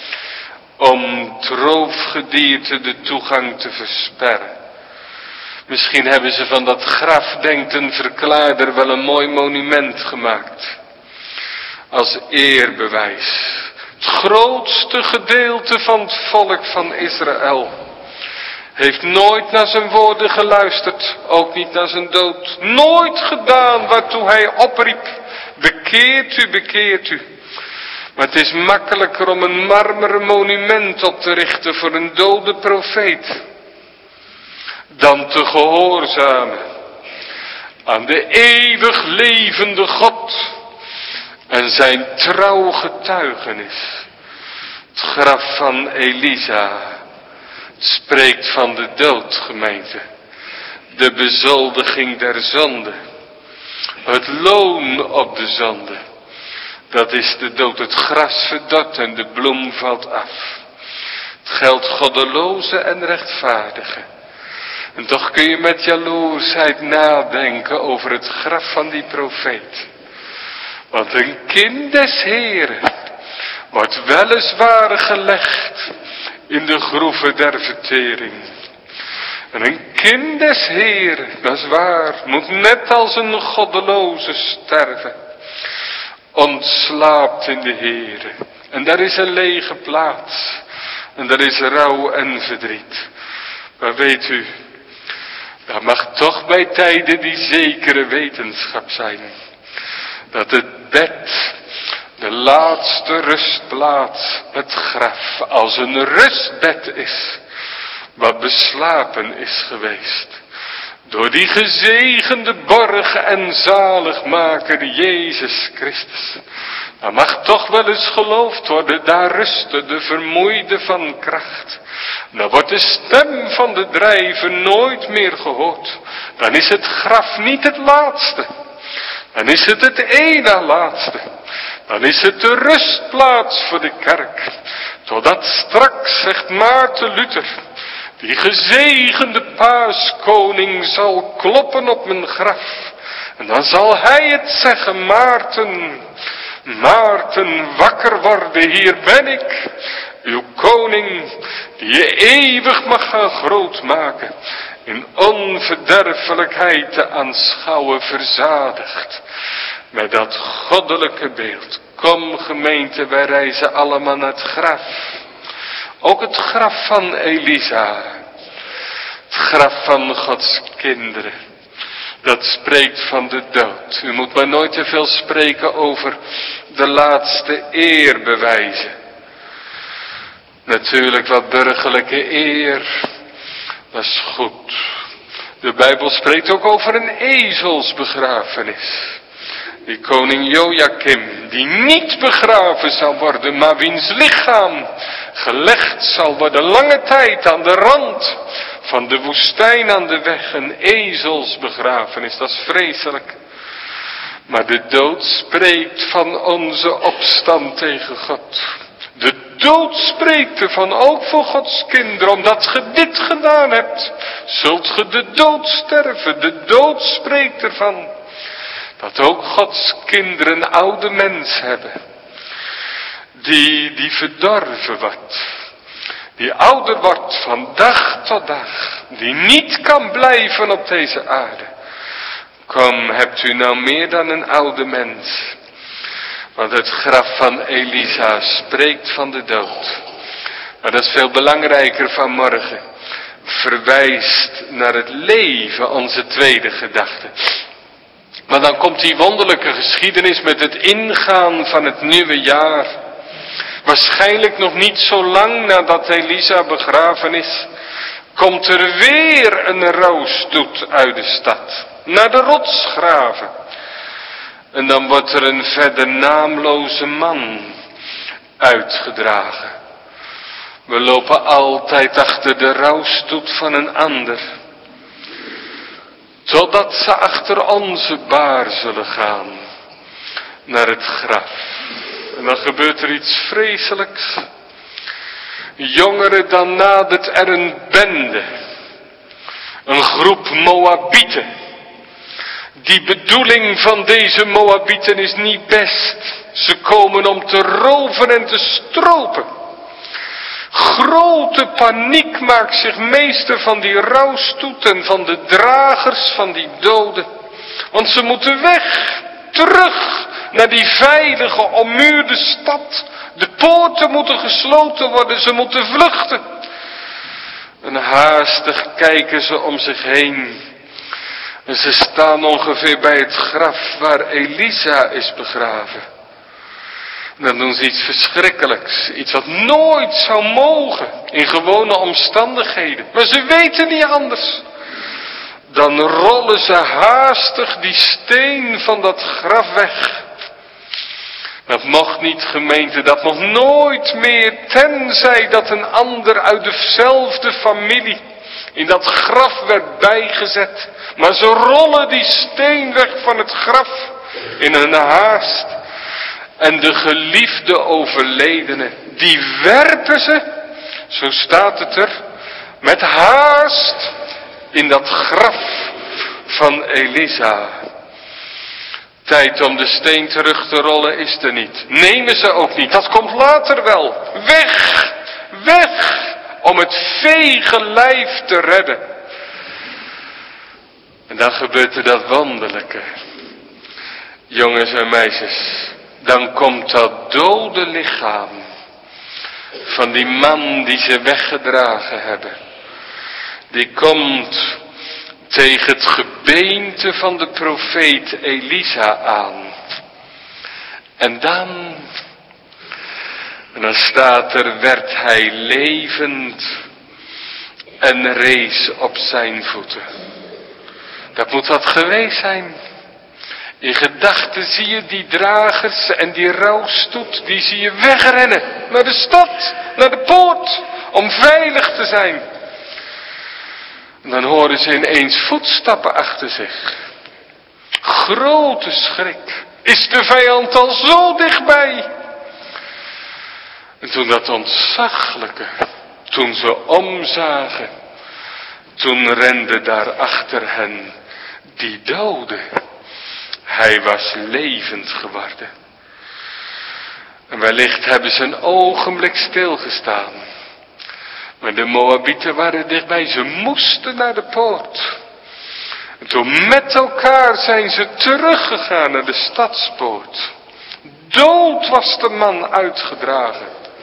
om het roofgedierte de toegang te versperren. Misschien hebben ze van dat graf, denkt een verklaarder, wel een mooi monument gemaakt. Als eerbewijs. Het grootste gedeelte van het volk van Israël heeft nooit naar zijn woorden geluisterd. Ook niet naar zijn dood. Nooit gedaan waartoe hij opriep. Bekeert u, bekeert u. Maar het is makkelijker om een marmeren monument op te richten voor een dode profeet. Dan te gehoorzamen aan de eeuwig levende God en zijn trouw getuigenis. Het graf van Elisa, het spreekt van de dood, gemeente. De bezoldiging der zonde. Het loon op de zonde. Dat is de dood. Het gras verdort en de bloem valt af. Het geldt goddeloze en rechtvaardige. En toch kun je met jaloersheid nadenken over het graf van die profeet. Want een kind des Heren wordt weliswaar gelegd in de groeven der vertering. En een kind des Heren, dat is waar, moet net als een goddeloze sterven. Ontslaapt in de Heren. En daar is een lege plaats. En daar is rouw en verdriet. Maar weet u, dat mag toch bij tijden die zekere wetenschap zijn. Dat het bed, de laatste rustplaats, het graf, als een rustbed is. Wat beslapen is geweest. Door die gezegende borg en zaligmaker Jezus Christus. Dat mag toch wel eens geloofd worden, daar rustte de vermoeide van kracht. Dan wordt de stem van de drijver nooit meer gehoord. Dan is het graf niet het laatste. Dan is het het ene laatste. Dan is het de rustplaats voor de kerk. Totdat straks, zegt Maarten Luther, die gezegende paaskoning zal kloppen op mijn graf. En dan zal hij het zeggen, Maarten, Maarten, wakker worden, hier ben ik, uw koning, die je eeuwig mag gaan grootmaken, in onverderfelijkheid te aanschouwen verzadigd, met dat goddelijke beeld. Kom gemeente, wij reizen allemaal naar het graf. Ook het graf van Elisa. Het graf van Gods kinderen. Dat spreekt van de dood. U moet maar nooit te veel spreken over de laatste eerbewijzen. Natuurlijk wat burgerlijke eer. Dat is goed. De Bijbel spreekt ook over een ezelsbegrafenis. Die koning Joachim, die niet begraven zal worden, maar wiens lichaam gelegd zal worden lange tijd aan de rand van de woestijn aan de weg. Een ezelsbegrafenis, dat is vreselijk. Maar de dood spreekt van onze opstand tegen God. De dood spreekt ervan, ook voor Gods kinderen, omdat ge dit gedaan hebt, zult ge de dood sterven. De dood spreekt ervan, dat ook Gods kinderen een oude mens hebben, die, die verdorven wordt, die ouder wordt van dag tot dag, die niet kan blijven op deze aarde. Kom, hebt u nou meer dan een oude mens? Want het graf van Elisa spreekt van de dood. Maar dat is veel belangrijker vanmorgen. Verwijst naar het leven, onze tweede gedachte. Maar dan komt die wonderlijke geschiedenis met het ingaan van het nieuwe jaar. Waarschijnlijk nog niet zo lang nadat Elisa begraven is, komt er weer een rouwstoet uit de stad. Naar de rotsgraven. En dan wordt er een verder naamloze man uitgedragen. We lopen altijd achter de rouwstoet van een ander. Totdat ze achter onze baar zullen gaan. Naar het graf. En dan gebeurt er iets vreselijks. Jongeren, dan nadert er een bende. Een groep Moabieten. Die bedoeling van deze Moabieten is niet best. Ze komen om te roven en te stropen. Grote paniek maakt zich meester van die rouwstoet en van de dragers van die doden. Want ze moeten weg, terug naar die veilige, ommuurde stad. De poorten moeten gesloten worden, ze moeten vluchten. En haastig kijken ze om zich heen. En ze staan ongeveer bij het graf waar Elisa is begraven. En dan doen ze iets verschrikkelijks. Iets wat nooit zou mogen in gewone omstandigheden. Maar ze weten niet anders. Dan rollen ze haastig die steen van dat graf weg. Dat mocht niet, gemeente, dat mocht nooit meer, tenzij dat een ander uit dezelfde familie in dat graf werd bijgezet. Maar ze rollen die steen weg van het graf in een haast. En de geliefde overledene, die werpen ze, zo staat het er, met haast in dat graf van Elisa. Tijd om de steen terug te rollen is er niet. Nemen ze ook niet, dat komt later wel. Weg, weg, om het vege lijf te redden. En dan gebeurt er dat wonderlijke. Jongens en meisjes, dan komt dat dode lichaam van die man die ze weggedragen hebben. Die komt tegen het gebeente van de profeet Elisa aan. En dan, en dan staat er, werd hij levend en rees op zijn voeten. Dat moet wat geweest zijn. In gedachten zie je die dragers en die rouwstoet, die zie je wegrennen naar de stad, naar de poort, om veilig te zijn. En dan horen ze ineens voetstappen achter zich. Grote schrik. Is de vijand al zo dichtbij? En toen dat ontzaglijke, toen ze omzagen, toen rende daar achter hen die dode. Hij was levend geworden. En wellicht hebben ze een ogenblik stilgestaan. Maar de Moabieten waren dichtbij, ze moesten naar de poort. En toen met elkaar zijn ze teruggegaan naar de stadspoort. Dood was de man uitgedragen.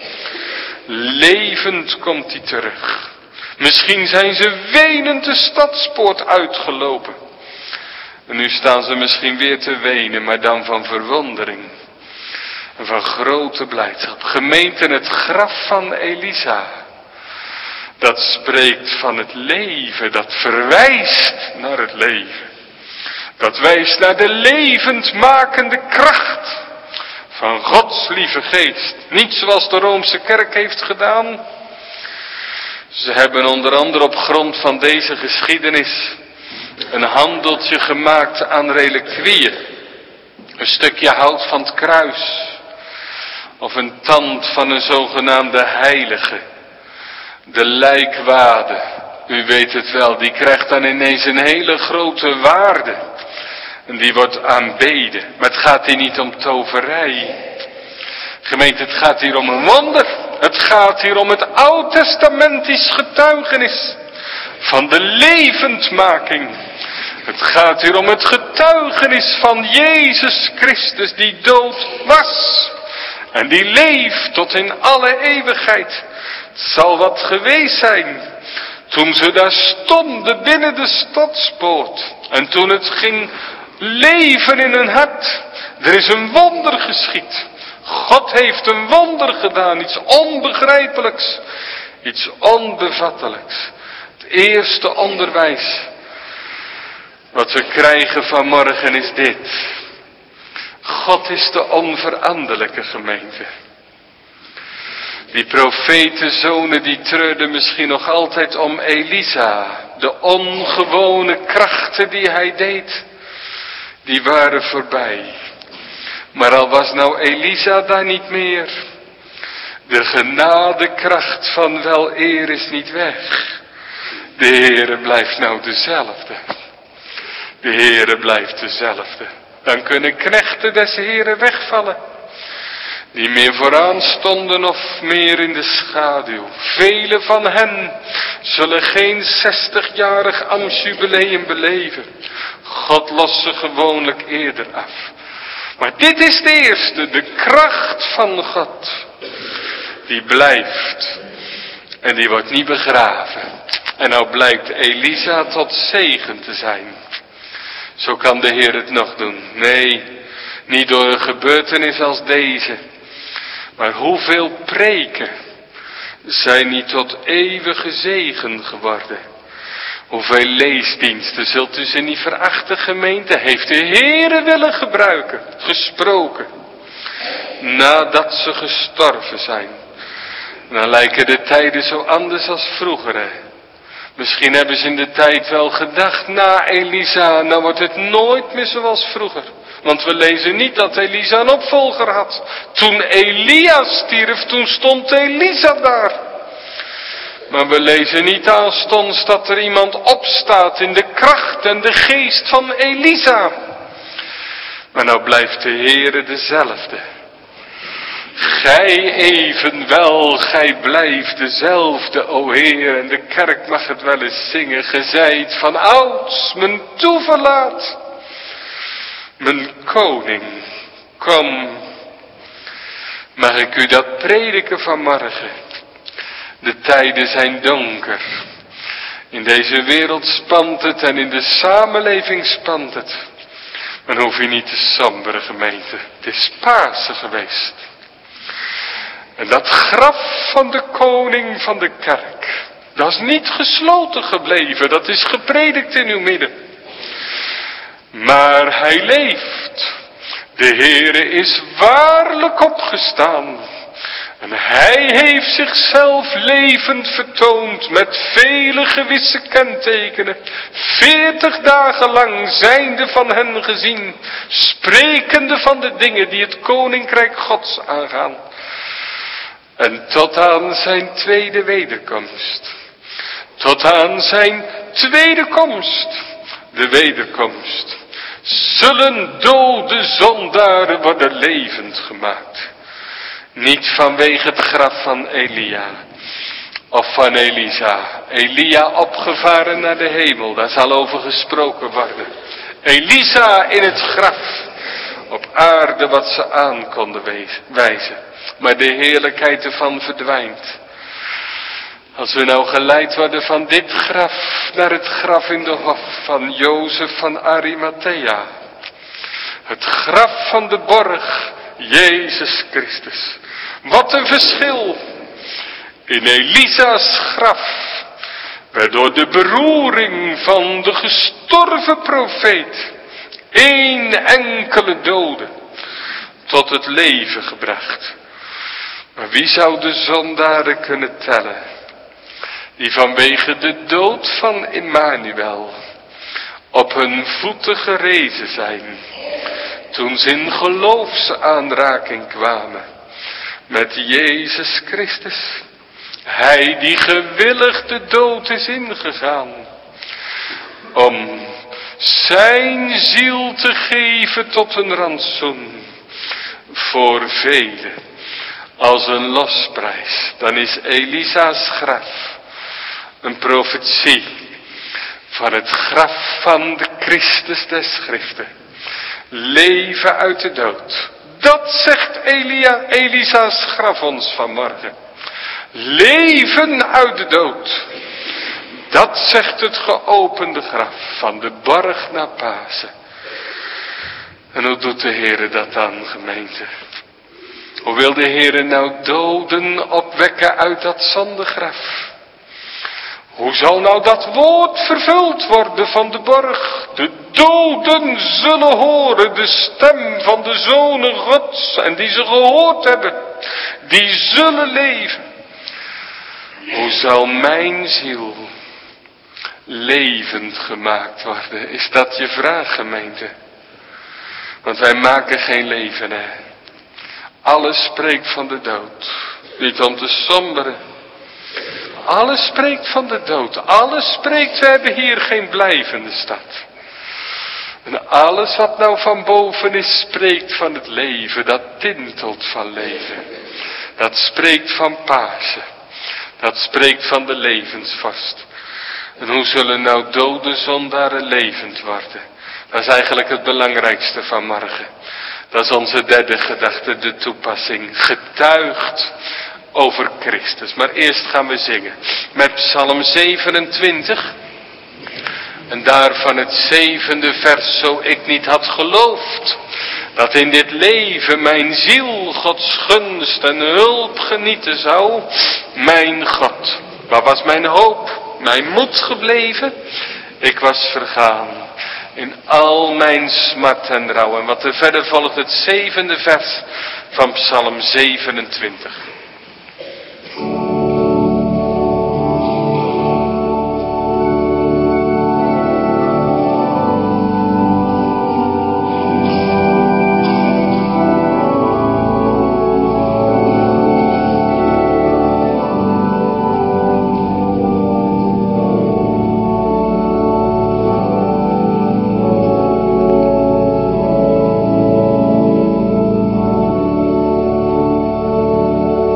Levend komt hij terug. Misschien zijn ze wenend de stadspoort uitgelopen. En nu staan ze misschien weer te wenen, maar dan van verwondering. En van grote blijdschap. Gemeente, het graf van Elisa. Dat spreekt van het leven, dat verwijst naar het leven. Dat wijst naar de levendmakende kracht van Gods lieve geest. Niet zoals de Roomse kerk heeft gedaan. Ze hebben onder andere op grond van deze geschiedenis een handeltje gemaakt aan reliquieën. Een stukje hout van het kruis. Of een tand van een zogenaamde heilige. De lijkwade. U weet het wel, die krijgt dan ineens een hele grote waarde. En die wordt aanbeden. Maar het gaat hier niet om toverij. Gemeente, het gaat hier om een wonder. Het gaat hier om het oud-testamentisch getuigenis van de levendmaking. Het gaat hier om het getuigenis van Jezus Christus die dood was. En die leeft tot in alle eeuwigheid. Het zal wat geweest zijn toen ze daar stonden binnen de stadspoort. En toen het ging leven in hun hart. Er is een wonder geschied. God heeft een wonder gedaan. Iets onbegrijpelijks. Iets onbevattelijks. Het eerste onderwijs wat we krijgen vanmorgen is dit. God is de onveranderlijke, gemeente. Die profetenzonen die treurden misschien nog altijd om Elisa. De ongewone krachten die hij deed, die waren voorbij. Maar al was nou Elisa daar niet meer, de genadekracht van wel eer is niet weg. De Heere blijft nou dezelfde. De Heere blijft dezelfde. Dan kunnen knechten des Heeren wegvallen. Die meer vooraan stonden of meer in de schaduw. Vele van hen zullen geen zestigjarig ambtsjubileum beleven. God lost ze gewoonlijk eerder af. Maar dit is de eerste, de kracht van God. Die blijft. En die wordt niet begraven. En nou blijkt Elisa tot zegen te zijn. Zo kan de Heer het nog doen. Nee, niet door een gebeurtenis als deze. Maar hoeveel preken zijn niet tot eeuwige zegen geworden. Hoeveel leesdiensten zult u ze niet verachten, gemeente. Heeft de Heere willen gebruiken, gesproken. Nadat ze gestorven zijn. Dan lijken de tijden zo anders als vroeger. Hè? Misschien hebben ze in de tijd wel gedacht, na Elisa, nou wordt het nooit meer zoals vroeger. Want we lezen niet dat Elisa een opvolger had. Toen Elia stierf, toen stond Elisa daar. Maar we lezen niet aanstonds dat er iemand opstaat in de kracht en de geest van Elisa. Maar nou blijft de Heere dezelfde. Gij evenwel, gij blijft dezelfde, o Heer. En de kerk mag het wel eens zingen. Ge zijt van ouds mijn toeverlaat. Mijn koning, kom. Mag ik u dat prediken vanmorgen? De tijden zijn donker. In deze wereld spant het en in de samenleving spant het. Dan hoef je niet te sombere, gemeente. Het is Pasen geweest. En dat graf van de koning van de kerk, dat is niet gesloten gebleven. Dat is gepredikt in uw midden. Maar hij leeft. De Heere is waarlijk opgestaan. En hij heeft zichzelf levend vertoond met vele gewisse kentekenen. Veertig dagen lang zijnde van hen gezien, sprekende van de dingen die het koninkrijk Gods aangaan. En tot aan zijn tweede wederkomst. Tot aan zijn tweede komst. De wederkomst. Zullen dode zondaren worden levend gemaakt. Niet vanwege het graf van Elia. Of van Elisa. Elia opgevaren naar de hemel. Daar zal over gesproken worden. Elisa in het graf. op aarde wat ze aan konden wijzen. Maar de heerlijkheid ervan verdwijnt. Als we nou geleid worden van dit graf naar het graf in de hof van Jozef van Arimathea. Het graf van de borg, Jezus Christus. Wat een verschil. In Elisa's graf werd door de beroering van de gestorven profeet één enkele dode tot het leven gebracht. Maar wie zou de zondaren kunnen tellen, die vanwege de dood van Immanuel op hun voeten gerezen zijn, toen ze in geloofsaanraking kwamen met Jezus Christus. Hij die gewillig de dood is ingegaan, om zijn ziel te geven tot een rantsoen voor velen, als een losprijs. Dan is Elisa's graf een profetie van het graf van de Christus des Schriften. Leven uit de dood. Dat zegt Elia, Elisa's graf ons vanmorgen. Leven uit de dood. Dat zegt het geopende graf van de borg naar Pasen. En hoe doet de Heere dat dan, gemeente? Hoe wil de Heere nou doden opwekken uit dat zondegraf? Hoe zal nou dat woord vervuld worden van de borg? De doden zullen horen de stem van de Zonen Gods. En die ze gehoord hebben, die zullen leven. Hoe zal mijn ziel levend gemaakt worden? Is dat je vraag, gemeente? Want wij maken geen leven, hè. Alles spreekt van de dood. Niet om te somberen. Alles spreekt van de dood. Alles spreekt, we hebben hier geen blijvende stad. En alles wat nou van boven is, spreekt van het leven. Dat tintelt van leven. Dat spreekt van Pasen. Dat spreekt van de levensvast. En hoe zullen nou dode zondaren levend worden? Dat is eigenlijk het belangrijkste van morgen. Dat is onze derde gedachte, de toepassing. Getuigt over Christus. Maar eerst gaan we zingen met Psalm zevenentwintig. En daarvan het zevende vers. Zo ik niet had geloofd dat in dit leven mijn ziel Gods gunst en hulp genieten zou. Mijn God, waar was mijn hoop, mijn moed gebleven? Ik was vergaan in al mijn smart en rouw. En wat er verder volgt, het zevende vers van Psalm zevenentwintig. O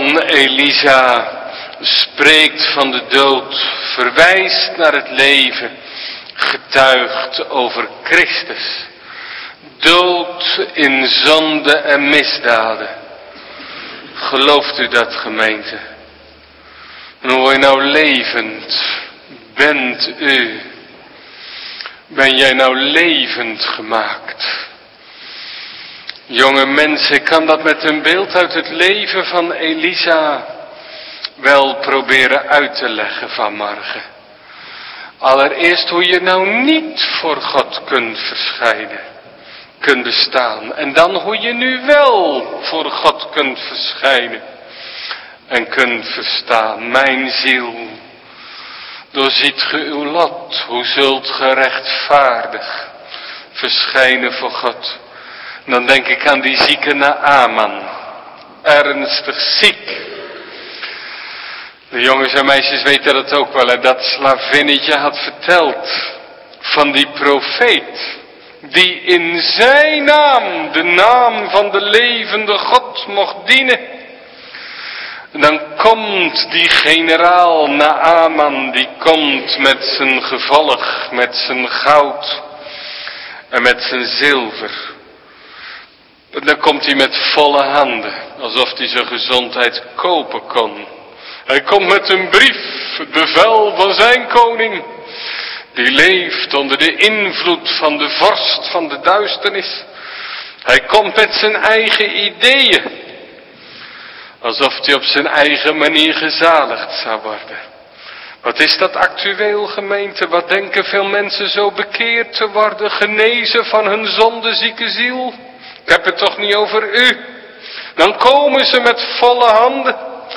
man Elisa spreekt van de dood, verwijst naar het leven, getuigt over Christus. Dood in zonde en misdaden. Gelooft u dat, gemeente? En hoe je nou levend bent u? Ben jij nou levend gemaakt? Jonge mensen, ik kan dat met een beeld uit het leven van Elisa wel proberen uit te leggen vanmorgen. Allereerst hoe je nou niet voor God kunt verschijnen, kunt bestaan. En dan hoe je nu wel voor God kunt verschijnen en kunt verstaan. Mijn ziel, doorziet ge uw lot, hoe zult ge rechtvaardig verschijnen voor God. Dan denk ik aan die zieke Naaman, ernstig ziek. De jongens en meisjes weten dat ook wel, hè? Dat slavinnetje had verteld van die profeet, die in zijn naam, de naam van de levende God, mocht dienen. En dan komt die generaal Naaman, die komt met zijn gevolg, met zijn goud en met zijn zilver. En dan komt hij met volle handen, alsof hij zijn gezondheid kopen kon. Hij komt met een brief, het bevel van zijn koning, die leeft onder de invloed van de vorst van de duisternis. Hij komt met zijn eigen ideeën, alsof hij op zijn eigen manier gezaligd zou worden. Wat is dat actueel, gemeente? Wat denken veel mensen zo bekeerd te worden, genezen van hun zondezieke ziel? Ik heb het toch niet over u. Dan komen ze met volle handen,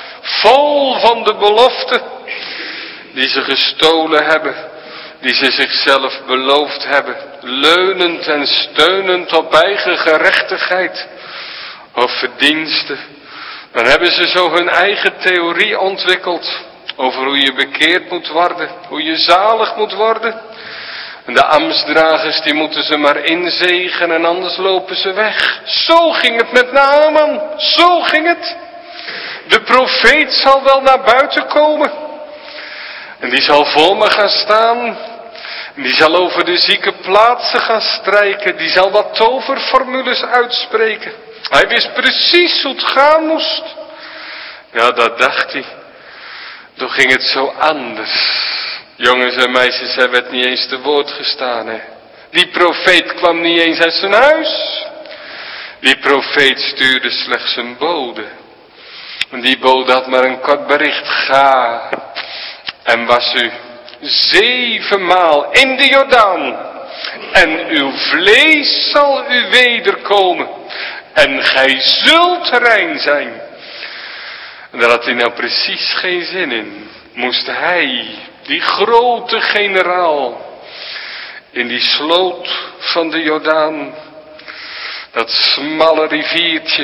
vol van de beloften die ze gestolen hebben, die ze zichzelf beloofd hebben, leunend en steunend op eigen gerechtigheid of verdiensten. Dan hebben ze zo hun eigen theorie ontwikkeld over hoe je bekeerd moet worden, hoe je zalig moet worden. En de ambtsdragers die moeten ze maar inzegen en anders lopen ze weg. Zo ging het met Naaman, zo ging het. De profeet zal wel naar buiten komen. En die zal voor me gaan staan. En die zal over de zieke plaatsen gaan strijken. Die zal wat toverformules uitspreken. Hij wist precies hoe het gaan moest. Ja, dat dacht hij. Toen ging het zo anders. Jongens en meisjes, hij werd niet eens te woord gestaan. Hè. Die profeet kwam niet eens uit zijn huis. Die profeet stuurde slechts een bode. En die bode had maar een kort bericht. Ga en was u zevenmaal in de Jordaan. En uw vlees zal u wederkomen. En gij zult rein zijn. En daar had hij nou precies geen zin in. Moest hij, die grote generaal, in die sloot van de Jordaan, dat smalle riviertje,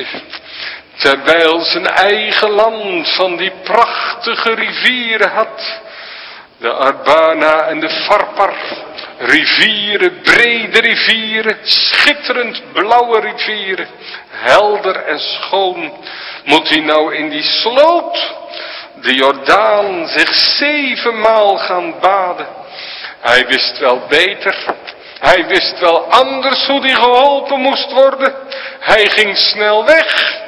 terwijl zijn eigen land van die prachtige rivieren had, de Arbana en de Farpar, rivieren, brede rivieren, schitterend blauwe rivieren, helder en schoon, moet hij nou in die sloot, de Jordaan, zich zevenmaal gaan baden. Hij wist wel beter, hij wist wel anders hoe hij geholpen moest worden. Hij ging snel weg.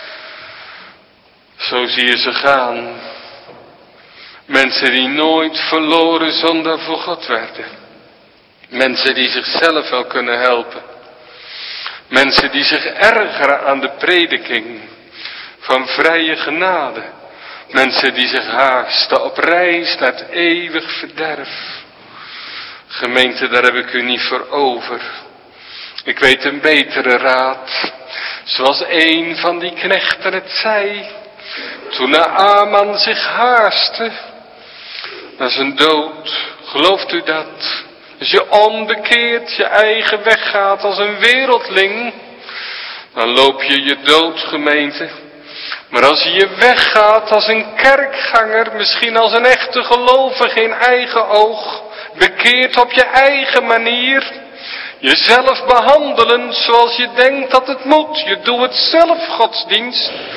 Zo zie je ze gaan. Mensen die nooit verloren zonder voor God werden. Mensen die zichzelf wel kunnen helpen. Mensen die zich ergeren aan de prediking van vrije genade. Mensen die zich haasten op reis naar het eeuwig verderf. Gemeente, daar heb ik u niet voor over. Ik weet een betere raad. Zoals een van die knechten het zei. Toen Naaman zich haastte naar zijn dood. Gelooft u dat? Als je onbekeerd je eigen weg gaat als een wereldling, dan loop je je dood, gemeente. Maar als je je weggaat als een kerkganger, misschien als een echte gelovige in eigen oog, bekeerd op je eigen manier, jezelf behandelen zoals je denkt dat het moet, je doet het zelf godsdienst,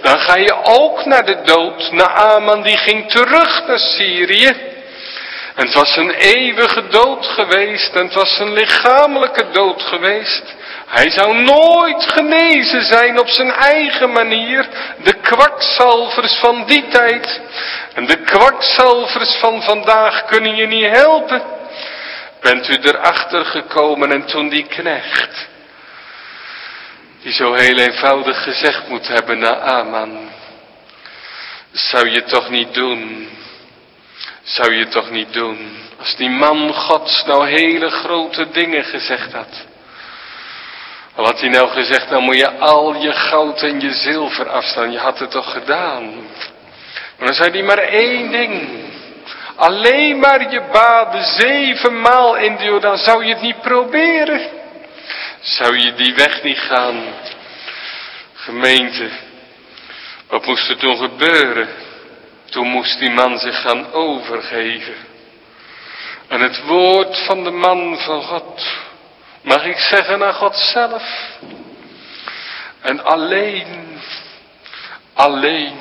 dan ga je ook naar de dood. Naaman die ging terug naar Syrië. En het was een eeuwige dood geweest. En het was een lichamelijke dood geweest. Hij zou nooit genezen zijn op zijn eigen manier. De kwakzalvers van die tijd en de kwakzalvers van vandaag kunnen je niet helpen. Bent u erachter gekomen en toen die knecht, die zo heel eenvoudig gezegd moet hebben naar Naaman, zou je toch niet doen, zou je toch niet doen, als die man Gods nou hele grote dingen gezegd had. Al had hij nou gezegd, nou moet je al je goud en je zilver afstaan. Je had het toch gedaan. Maar dan zei hij maar één ding. Alleen maar je baden zevenmaal in de Jordaan. Zou je het niet proberen? Zou je die weg niet gaan? Gemeente, wat moest er toen gebeuren? Toen moest die man zich gaan overgeven. En het woord van de man van God, mag ik zeggen aan God zelf. En alleen, alleen,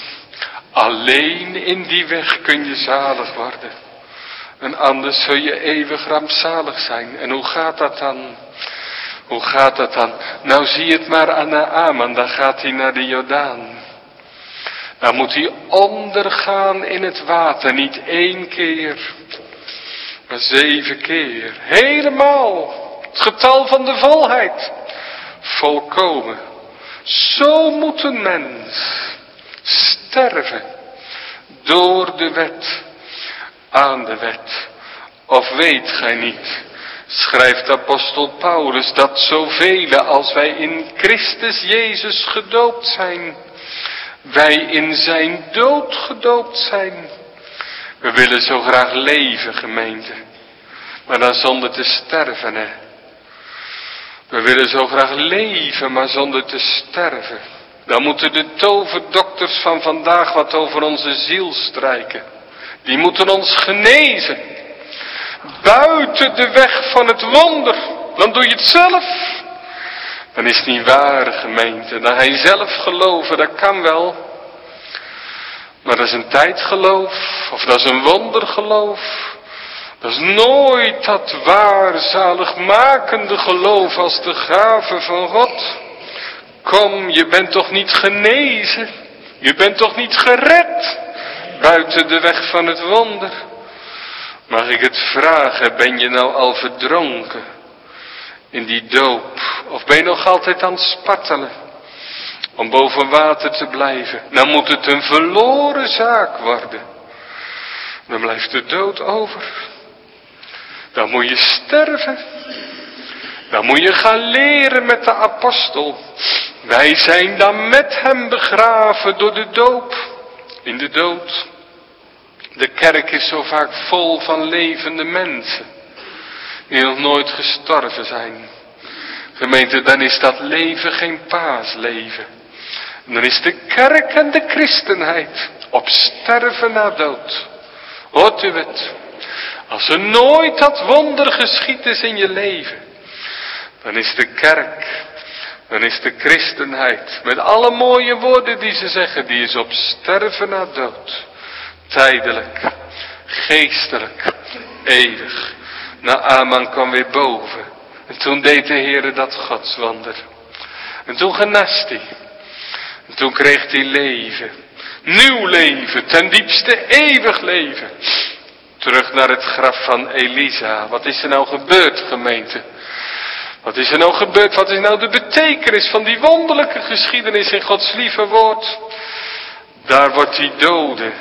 alleen in die weg kun je zalig worden. En anders zul je eeuwig rampzalig zijn. En hoe gaat dat dan? Hoe gaat dat dan? Nou zie het maar aan Naaman, dan gaat hij naar de Jordaan. Dan moet hij ondergaan in het water, niet één keer, maar zeven keer. Helemaal. Het getal van de volheid. Volkomen. Zo moet een mens sterven. Door de wet. Aan de wet. Of weet gij niet, schrijft apostel Paulus, dat zoveel als wij in Christus Jezus gedoopt zijn, wij in zijn dood gedoopt zijn. We willen zo graag leven, gemeente. Maar dan zonder te sterven, hè. We willen zo graag leven, maar zonder te sterven. Dan moeten de toverdokters van vandaag wat over onze ziel strijken. Die moeten ons genezen. Buiten de weg van het wonder. Dan doe je het zelf. Dan is het niet waar, gemeente. Dan ga je zelf geloven, dat kan wel. Maar dat is een tijdgeloof. Of dat is een wondergeloof. Dat is nooit dat waar zaligmakende geloof als de gave van God. Kom, je bent toch niet genezen. Je bent toch niet gered. Buiten de weg van het wonder. Mag ik het vragen, ben je nou al verdronken in die doop? Of ben je nog altijd aan het spartelen om boven water te blijven? Nou moet het een verloren zaak worden. Dan blijft de dood over. Dan moet je sterven. Dan moet je gaan leren met de apostel. Wij zijn dan met hem begraven door de doop. In de dood. De kerk is zo vaak vol van levende mensen. Die nog nooit gestorven zijn. Gemeente, dan is dat leven geen paasleven. En dan is de kerk en de christenheid op sterven na dood. Hoort u het? Als er nooit dat wonder geschied is in je leven, dan is de kerk, dan is de christenheid, met alle mooie woorden die ze zeggen, die is op sterven na dood. Tijdelijk, geestelijk, eeuwig. Naaman kwam weer boven. En toen deed de Heere dat godswonder. En toen genast hij. En toen kreeg hij leven. Nieuw leven, ten diepste eeuwig leven. Terug naar het graf van Elisa. Wat is er nou gebeurd, gemeente? Wat is er nou gebeurd? Wat is nou de betekenis van die wonderlijke geschiedenis in Gods lieve woord? Daar wordt die dode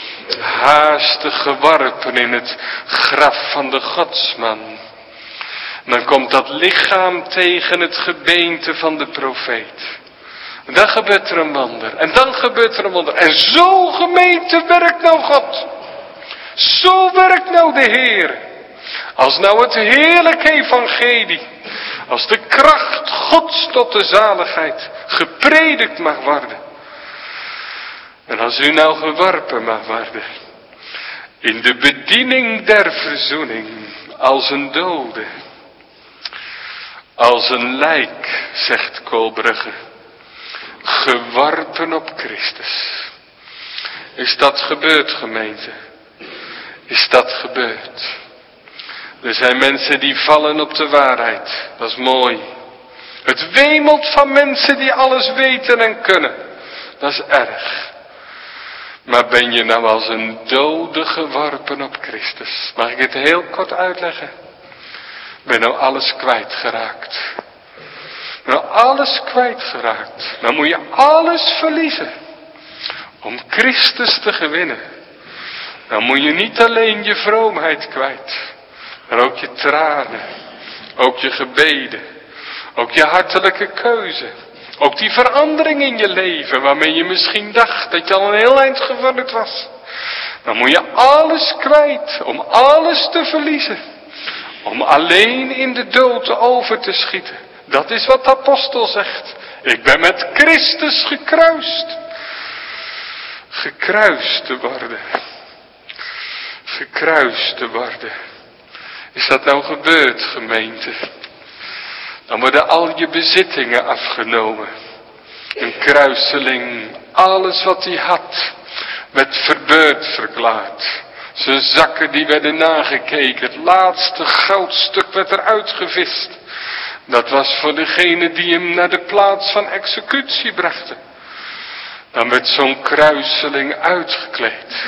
haastig geworpen in het graf van de godsman. En dan komt dat lichaam tegen het gebeente van de profeet. En dan gebeurt er een wonder. En dan gebeurt er een wonder. En zo, gemeente, werkt nou God. Zo werkt nou de Heer. Als nou het heerlijke evangelie, als de kracht Gods tot de zaligheid gepredikt mag worden. En als u nou geworpen mag worden in de bediening der verzoening, als een dode, als een lijk, zegt Kolbrugge. Geworpen op Christus. Is dat gebeurd, gemeente? Is dat gebeurd? Er zijn mensen die vallen op de waarheid. Dat is mooi. Het wemelt van mensen die alles weten en kunnen. Dat is erg. Maar ben je nou als een dode geworpen op Christus? Mag ik het heel kort uitleggen? Ben nou alles kwijtgeraakt? Nou alles kwijtgeraakt. Dan moet je alles verliezen. Om Christus te gewinnen. Dan moet je niet alleen je vroomheid kwijt. Maar ook je tranen. Ook je gebeden. Ook je hartelijke keuze. Ook die verandering in je leven waarmee je misschien dacht dat je al een heel eind gevorderd was. Dan moet je alles kwijt om alles te verliezen. Om alleen in de dood over te schieten. Dat is wat de apostel zegt. Ik ben met Christus gekruist. Gekruist te worden. Gekruist te worden. Is dat nou gebeurd, gemeente? Dan worden al je bezittingen afgenomen. Een kruiseling, alles wat hij had, werd verbeurd verklaard. Zijn zakken die werden nagekeken, het laatste goudstuk werd eruit gevist. Dat was voor degene die hem naar de plaats van executie brachten. Dan werd zo'n kruiseling uitgekleed.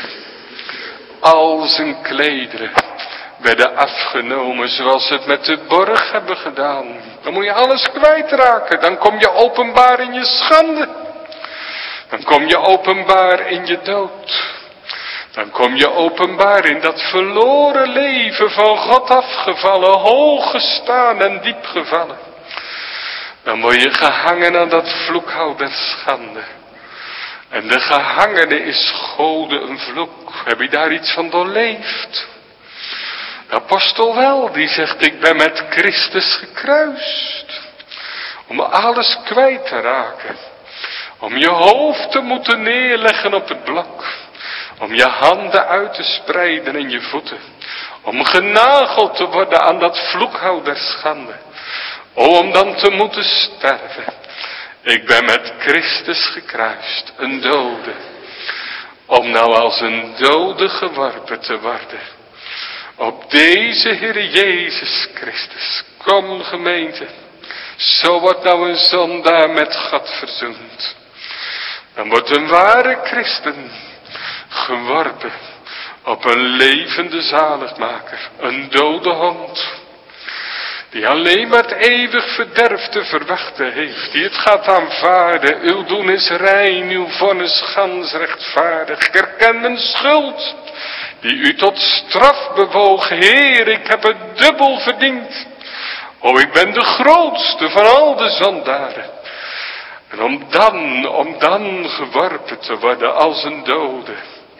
Al zijn klederen werden afgenomen zoals ze het met de borg hebben gedaan. Dan moet je alles kwijtraken. Dan kom je openbaar in je schande. Dan kom je openbaar in je dood. Dan kom je openbaar in dat verloren leven van God afgevallen, hoog gestaan en diep gevallen. Dan word je gehangen aan dat vloekhout der schande. En de gehangene is Gode een vloek. Heb je daar iets van doorleefd? De apostel wel, die zegt ik ben met Christus gekruist. Om alles kwijt te raken. Om je hoofd te moeten neerleggen op het blok. Om je handen uit te spreiden en je voeten. Om genageld te worden aan dat vloekhout der schande. O, om dan te moeten sterven. Ik ben met Christus gekruist, een dode. Om nou als een dode geworpen te worden. Op deze Heer Jezus Christus. Kom gemeente. Zo wordt nou een zondaar met God verzoend. Dan wordt een ware christen geworpen op een levende zaligmaker. Een dode hond. Die alleen maar het eeuwig verderf te verwachten heeft. Die het gaat aanvaarden. Uw doen is rein, uw vonnis gans rechtvaardig. Ik erken mijn schuld. Die u tot straf bewoog. Heer, ik heb het dubbel verdiend. O, ik ben de grootste van al de zondaren. En om dan, om dan geworpen te worden als een dode.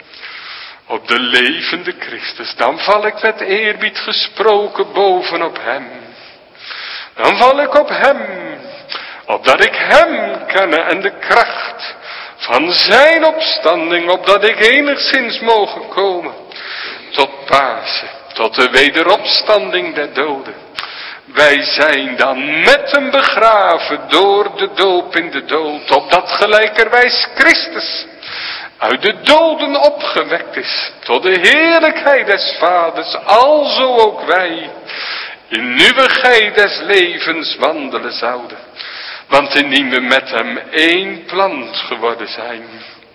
Op de levende Christus. Dan val ik met eerbied gesproken bovenop hem. Dan val ik op hem. Opdat ik hem kenne en de kracht van zijn opstanding. Opdat ik enigszins mogen komen. Tot Pasen. Tot de wederopstanding der doden. Wij zijn dan met hem begraven door de doop in de dood. Opdat gelijkerwijs Christus uit de doden opgewekt is. Tot de heerlijkheid des Vaders. Alzo ook wij in nieuwigheid des levens wandelen zouden. Want indien we met hem één plant geworden zijn.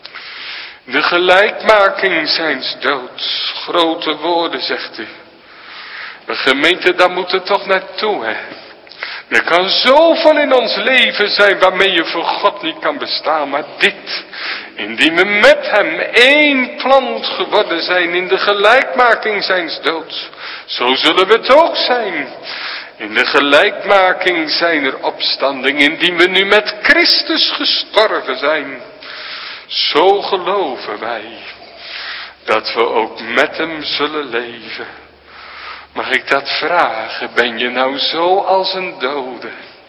De gelijkmaking zijns doods. Grote woorden, zegt u. De gemeente, daar moet het toch naartoe, hè. Er kan zoveel in ons leven zijn waarmee je voor God niet kan bestaan. Maar dit, indien we met hem één plant geworden zijn in de gelijkmaking zijns doods. Zo zullen we het ook zijn. In de gelijkmaking zijner opstanding, indien we nu met Christus gestorven zijn. Zo geloven wij dat we ook met hem zullen leven. Mag ik dat vragen? Ben je nou zo als een dode?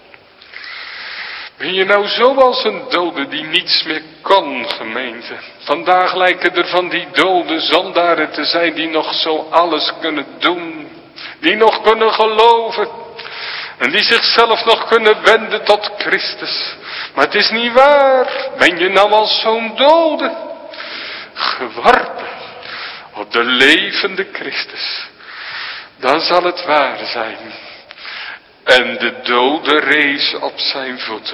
Ben je nou zo als een dode die niets meer kon, gemeente? Vandaag lijken er van die dode zondaren te zijn die nog zo alles kunnen doen. Die nog kunnen geloven. En die zichzelf nog kunnen wenden tot Christus. Maar het is niet waar. Ben je nou als zo'n dode geworpen op de levende Christus, dan zal het waar zijn. En de dode rees op zijn voeten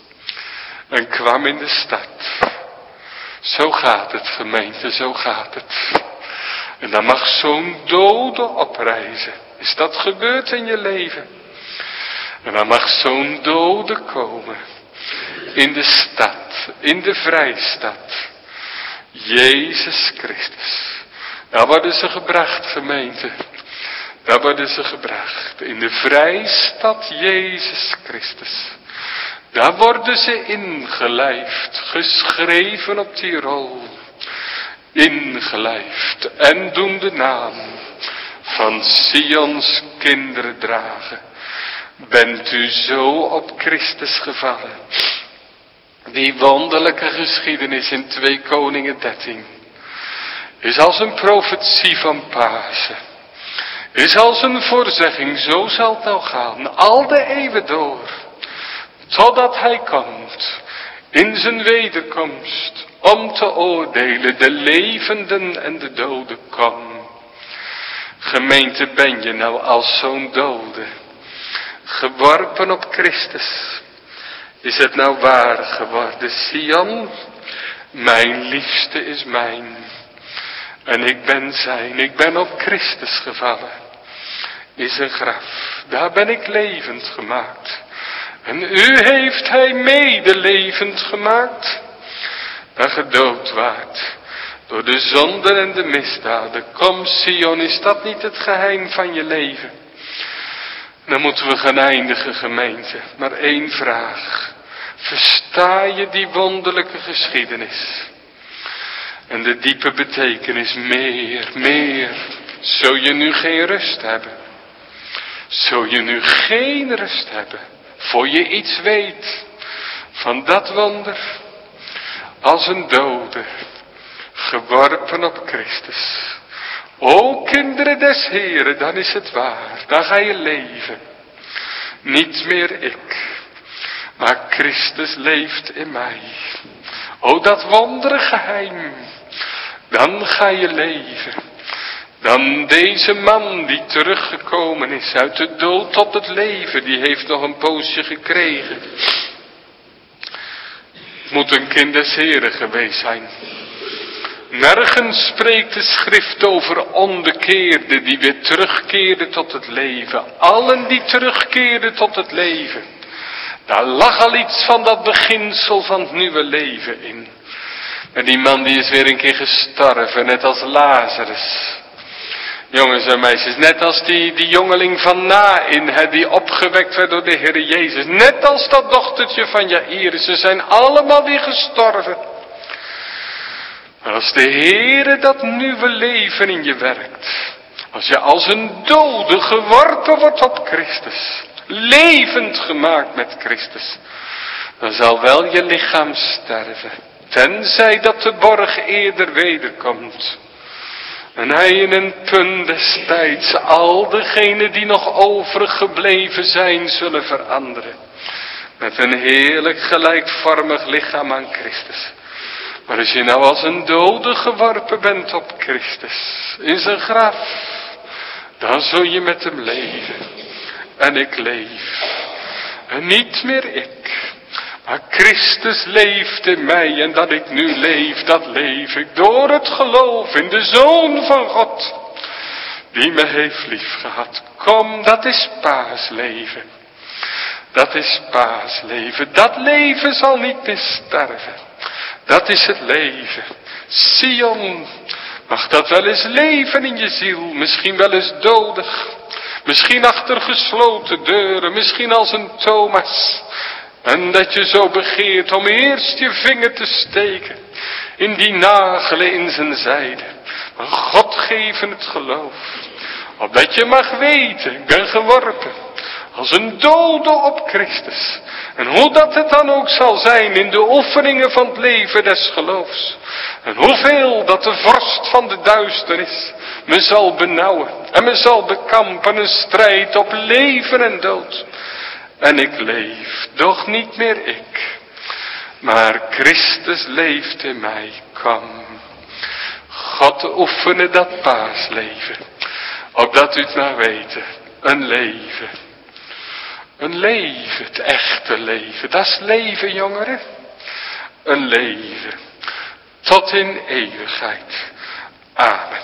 en kwam in de stad. Zo gaat het, gemeente, zo gaat het. En dan mag zo'n dode oprijzen. Is dat gebeurd in je leven? En dan mag zo'n dode komen. In de stad, in de vrijstad. Jezus Christus. Daar worden ze gebracht, gemeente. Daar worden ze gebracht. In de vrijstad Jezus Christus. Daar worden ze ingelijfd, geschreven op die rol. Ingelijfd en doen de naam van Sions kinderen dragen. Bent u zo op Christus gevallen? Die wonderlijke geschiedenis in twee Koningen dertien is als een profetie van Pasen. Is als een voorzegging, zo zal het nou gaan, al de eeuwen door. Totdat hij komt, in zijn wederkomst, om te oordelen de levenden en de doden. Kom. Gemeente, ben je nou als zo'n dode, geworpen op Christus? Is het nou waar geworden, Sion? Mijn liefste is mijn. En ik ben zijn, ik ben op Christus gevallen. Is een graf, daar ben ik levend gemaakt. En u heeft hij mede levend gemaakt. Dat gedood waart door de zonden en de misdaden. Kom Sion, is dat niet het geheim van je leven? Dan moeten we gaan eindigen, gemeente. Maar één vraag. Versta je die wonderlijke geschiedenis? En de diepe betekenis, meer, meer. Zul je nu geen rust hebben? Zul je nu geen rust hebben? Voor je iets weet van dat wonder. Als een dode, geworpen op Christus. O kinderen des Heren, dan is het waar. Dan ga je leven. Niet meer ik, maar Christus leeft in mij. O dat wondere geheim. Dan ga je leven. Dan deze man die teruggekomen is uit de dood tot het leven, die heeft nog een poosje gekregen. Moet een kind des Heren geweest zijn. Nergens spreekt de schrift over onbekeerden die weer terugkeerden tot het leven. Allen die terugkeerden tot het leven. Daar lag al iets van dat beginsel van het nieuwe leven in. En die man die is weer een keer gestorven, net als Lazarus. Jongens en meisjes, net als die, die jongeling van Nain, hè, die opgewekt werd door de Heer Jezus. Net als dat dochtertje van Jairus, ze zijn allemaal weer gestorven. Maar als de Heere dat nieuwe leven in je werkt, als je als een dode geworpen wordt op Christus, levend gemaakt met Christus, dan zal wel je lichaam sterven, tenzij dat de borg eerder wederkomt. En hij in een punt des tijds al degenen die nog overgebleven zijn zullen veranderen. Met een heerlijk gelijkvormig lichaam aan Christus. Maar als je nou als een dode geworpen bent op Christus, in zijn graf, dan zul je met hem leven. En ik leef. En niet meer ik. Maar Christus leeft in mij en dat ik nu leef, dat leef ik door het geloof in de Zoon van God, die me heeft liefgehad. Kom, dat is paasleven. Dat is paasleven. Dat leven zal niet meer sterven. Dat is het leven. Sion, mag dat wel eens leven in je ziel, misschien wel eens dodig, misschien achter gesloten deuren, misschien als een Thomas. En dat je zo begeert om eerst je vinger te steken in die nagelen in zijn zijde. Maar God geven het geloof. Opdat je mag weten, ik ben geworpen als een dode op Christus. En hoe dat het dan ook zal zijn in de oefeningen van het leven des geloofs. En hoeveel dat de vorst van de duisternis me zal benauwen. En me zal bekampen een strijd op leven en dood. En ik leef, doch niet meer ik. Maar Christus leeft in mij. Kom. God oefenen dat paasleven. Opdat u het nou weten. Een leven. Een leven. Het echte leven. Dat is leven, jongeren. Een leven. Tot in eeuwigheid. Amen.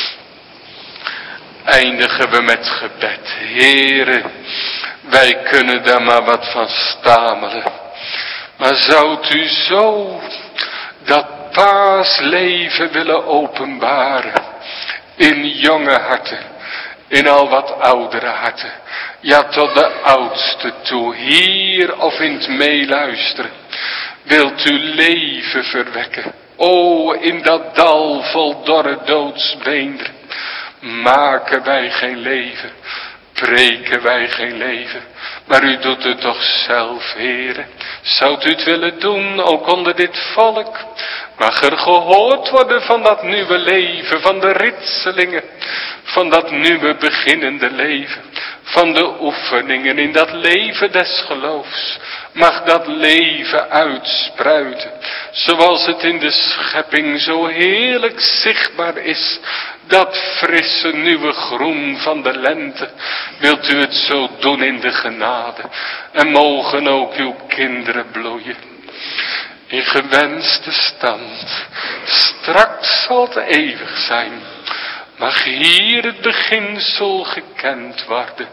Eindigen we met gebed. Heere, wij kunnen daar maar wat van stamelen. Maar zoudt u zo dat paasleven willen openbaren. In jonge harten. In al wat oudere harten. Ja, tot de oudste toe. Hier of in het meeluisteren. Wilt u leven verwekken. O, in dat dal vol dorre doodsbeenderen. Maken wij geen leven. Preken wij geen leven. Maar u doet het toch zelf, Heere. Zoudt u het willen doen, ook onder dit volk. Mag er gehoord worden van dat nieuwe leven. Van de ritselingen. Van dat nieuwe beginnende leven. Van de oefeningen in dat leven des geloofs. Mag dat leven uitspruiten. Zoals het in de schepping zo heerlijk zichtbaar is. Dat frisse nieuwe groen van de lente. Wilt u het zo doen in de genade. En mogen ook uw kinderen bloeien. In gewenste stand. Straks zal het eeuwig zijn. Mag hier het beginsel gekend worden.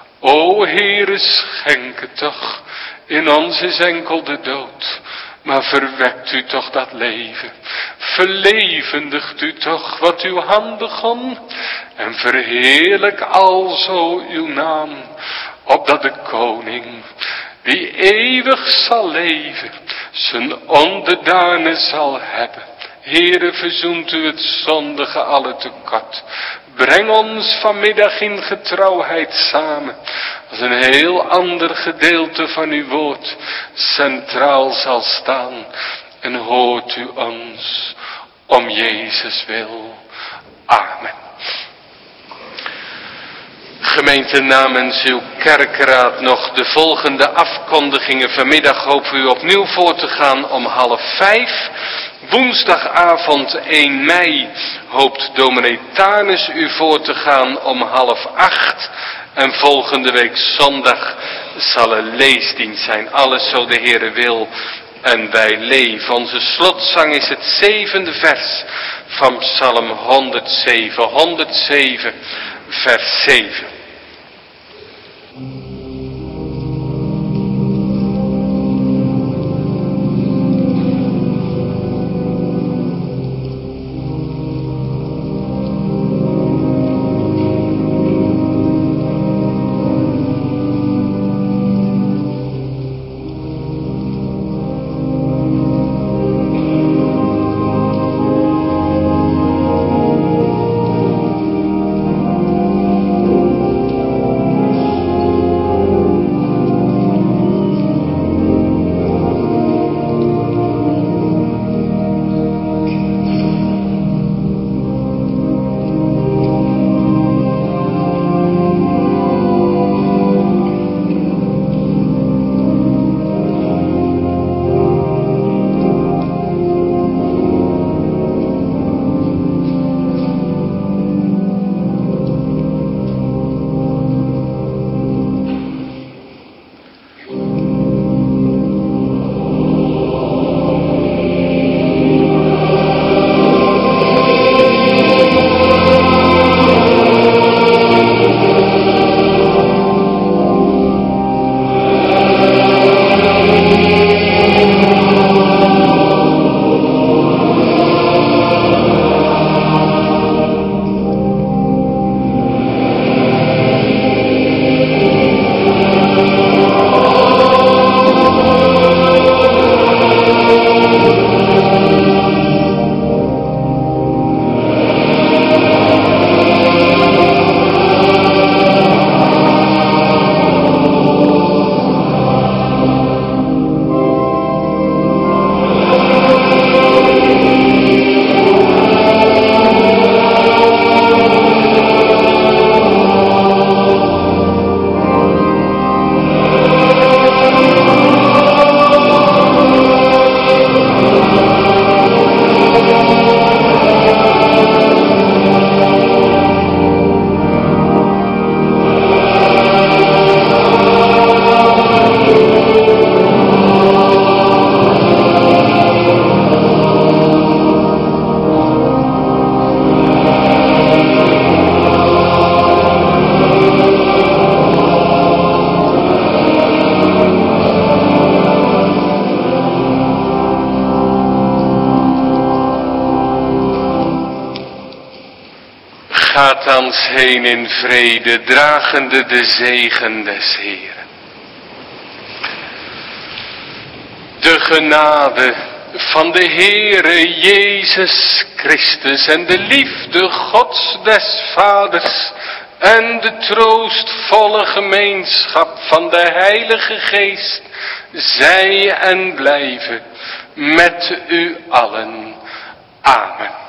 O Heere, schenk het toch. In ons is enkel de dood. Maar verwekt u toch dat leven. Verlevendigt u toch wat uw hand begon. En verheerlijk alzo uw naam. Opdat de koning, die eeuwig zal leven, zijn onderdanen zal hebben. Heere, verzoent u het zondige alle tekort. Breng ons vanmiddag in getrouwheid samen. Als een heel ander gedeelte van uw woord centraal zal staan. En hoort u ons om Jezus wil. Amen. Gemeente, namens uw kerkraad nog de volgende afkondigingen. Vanmiddag hopen we u opnieuw voor te gaan om half vijf. Woensdagavond één mei hoopt dominee Tanus u voor te gaan om half acht. En volgende week zondag zal er leesdienst zijn. Alles zo de Heere wil en wij leven. Onze slotzang is het zevende vers van Psalm honderdzeven. honderdzeven vers zeven. Thank you. heen in vrede, dragende de zegen des Heeren. De genade van de Heere Jezus Christus en de liefde Gods des Vaders en de troostvolle gemeenschap van de Heilige Geest zij en blijven met u allen. Amen.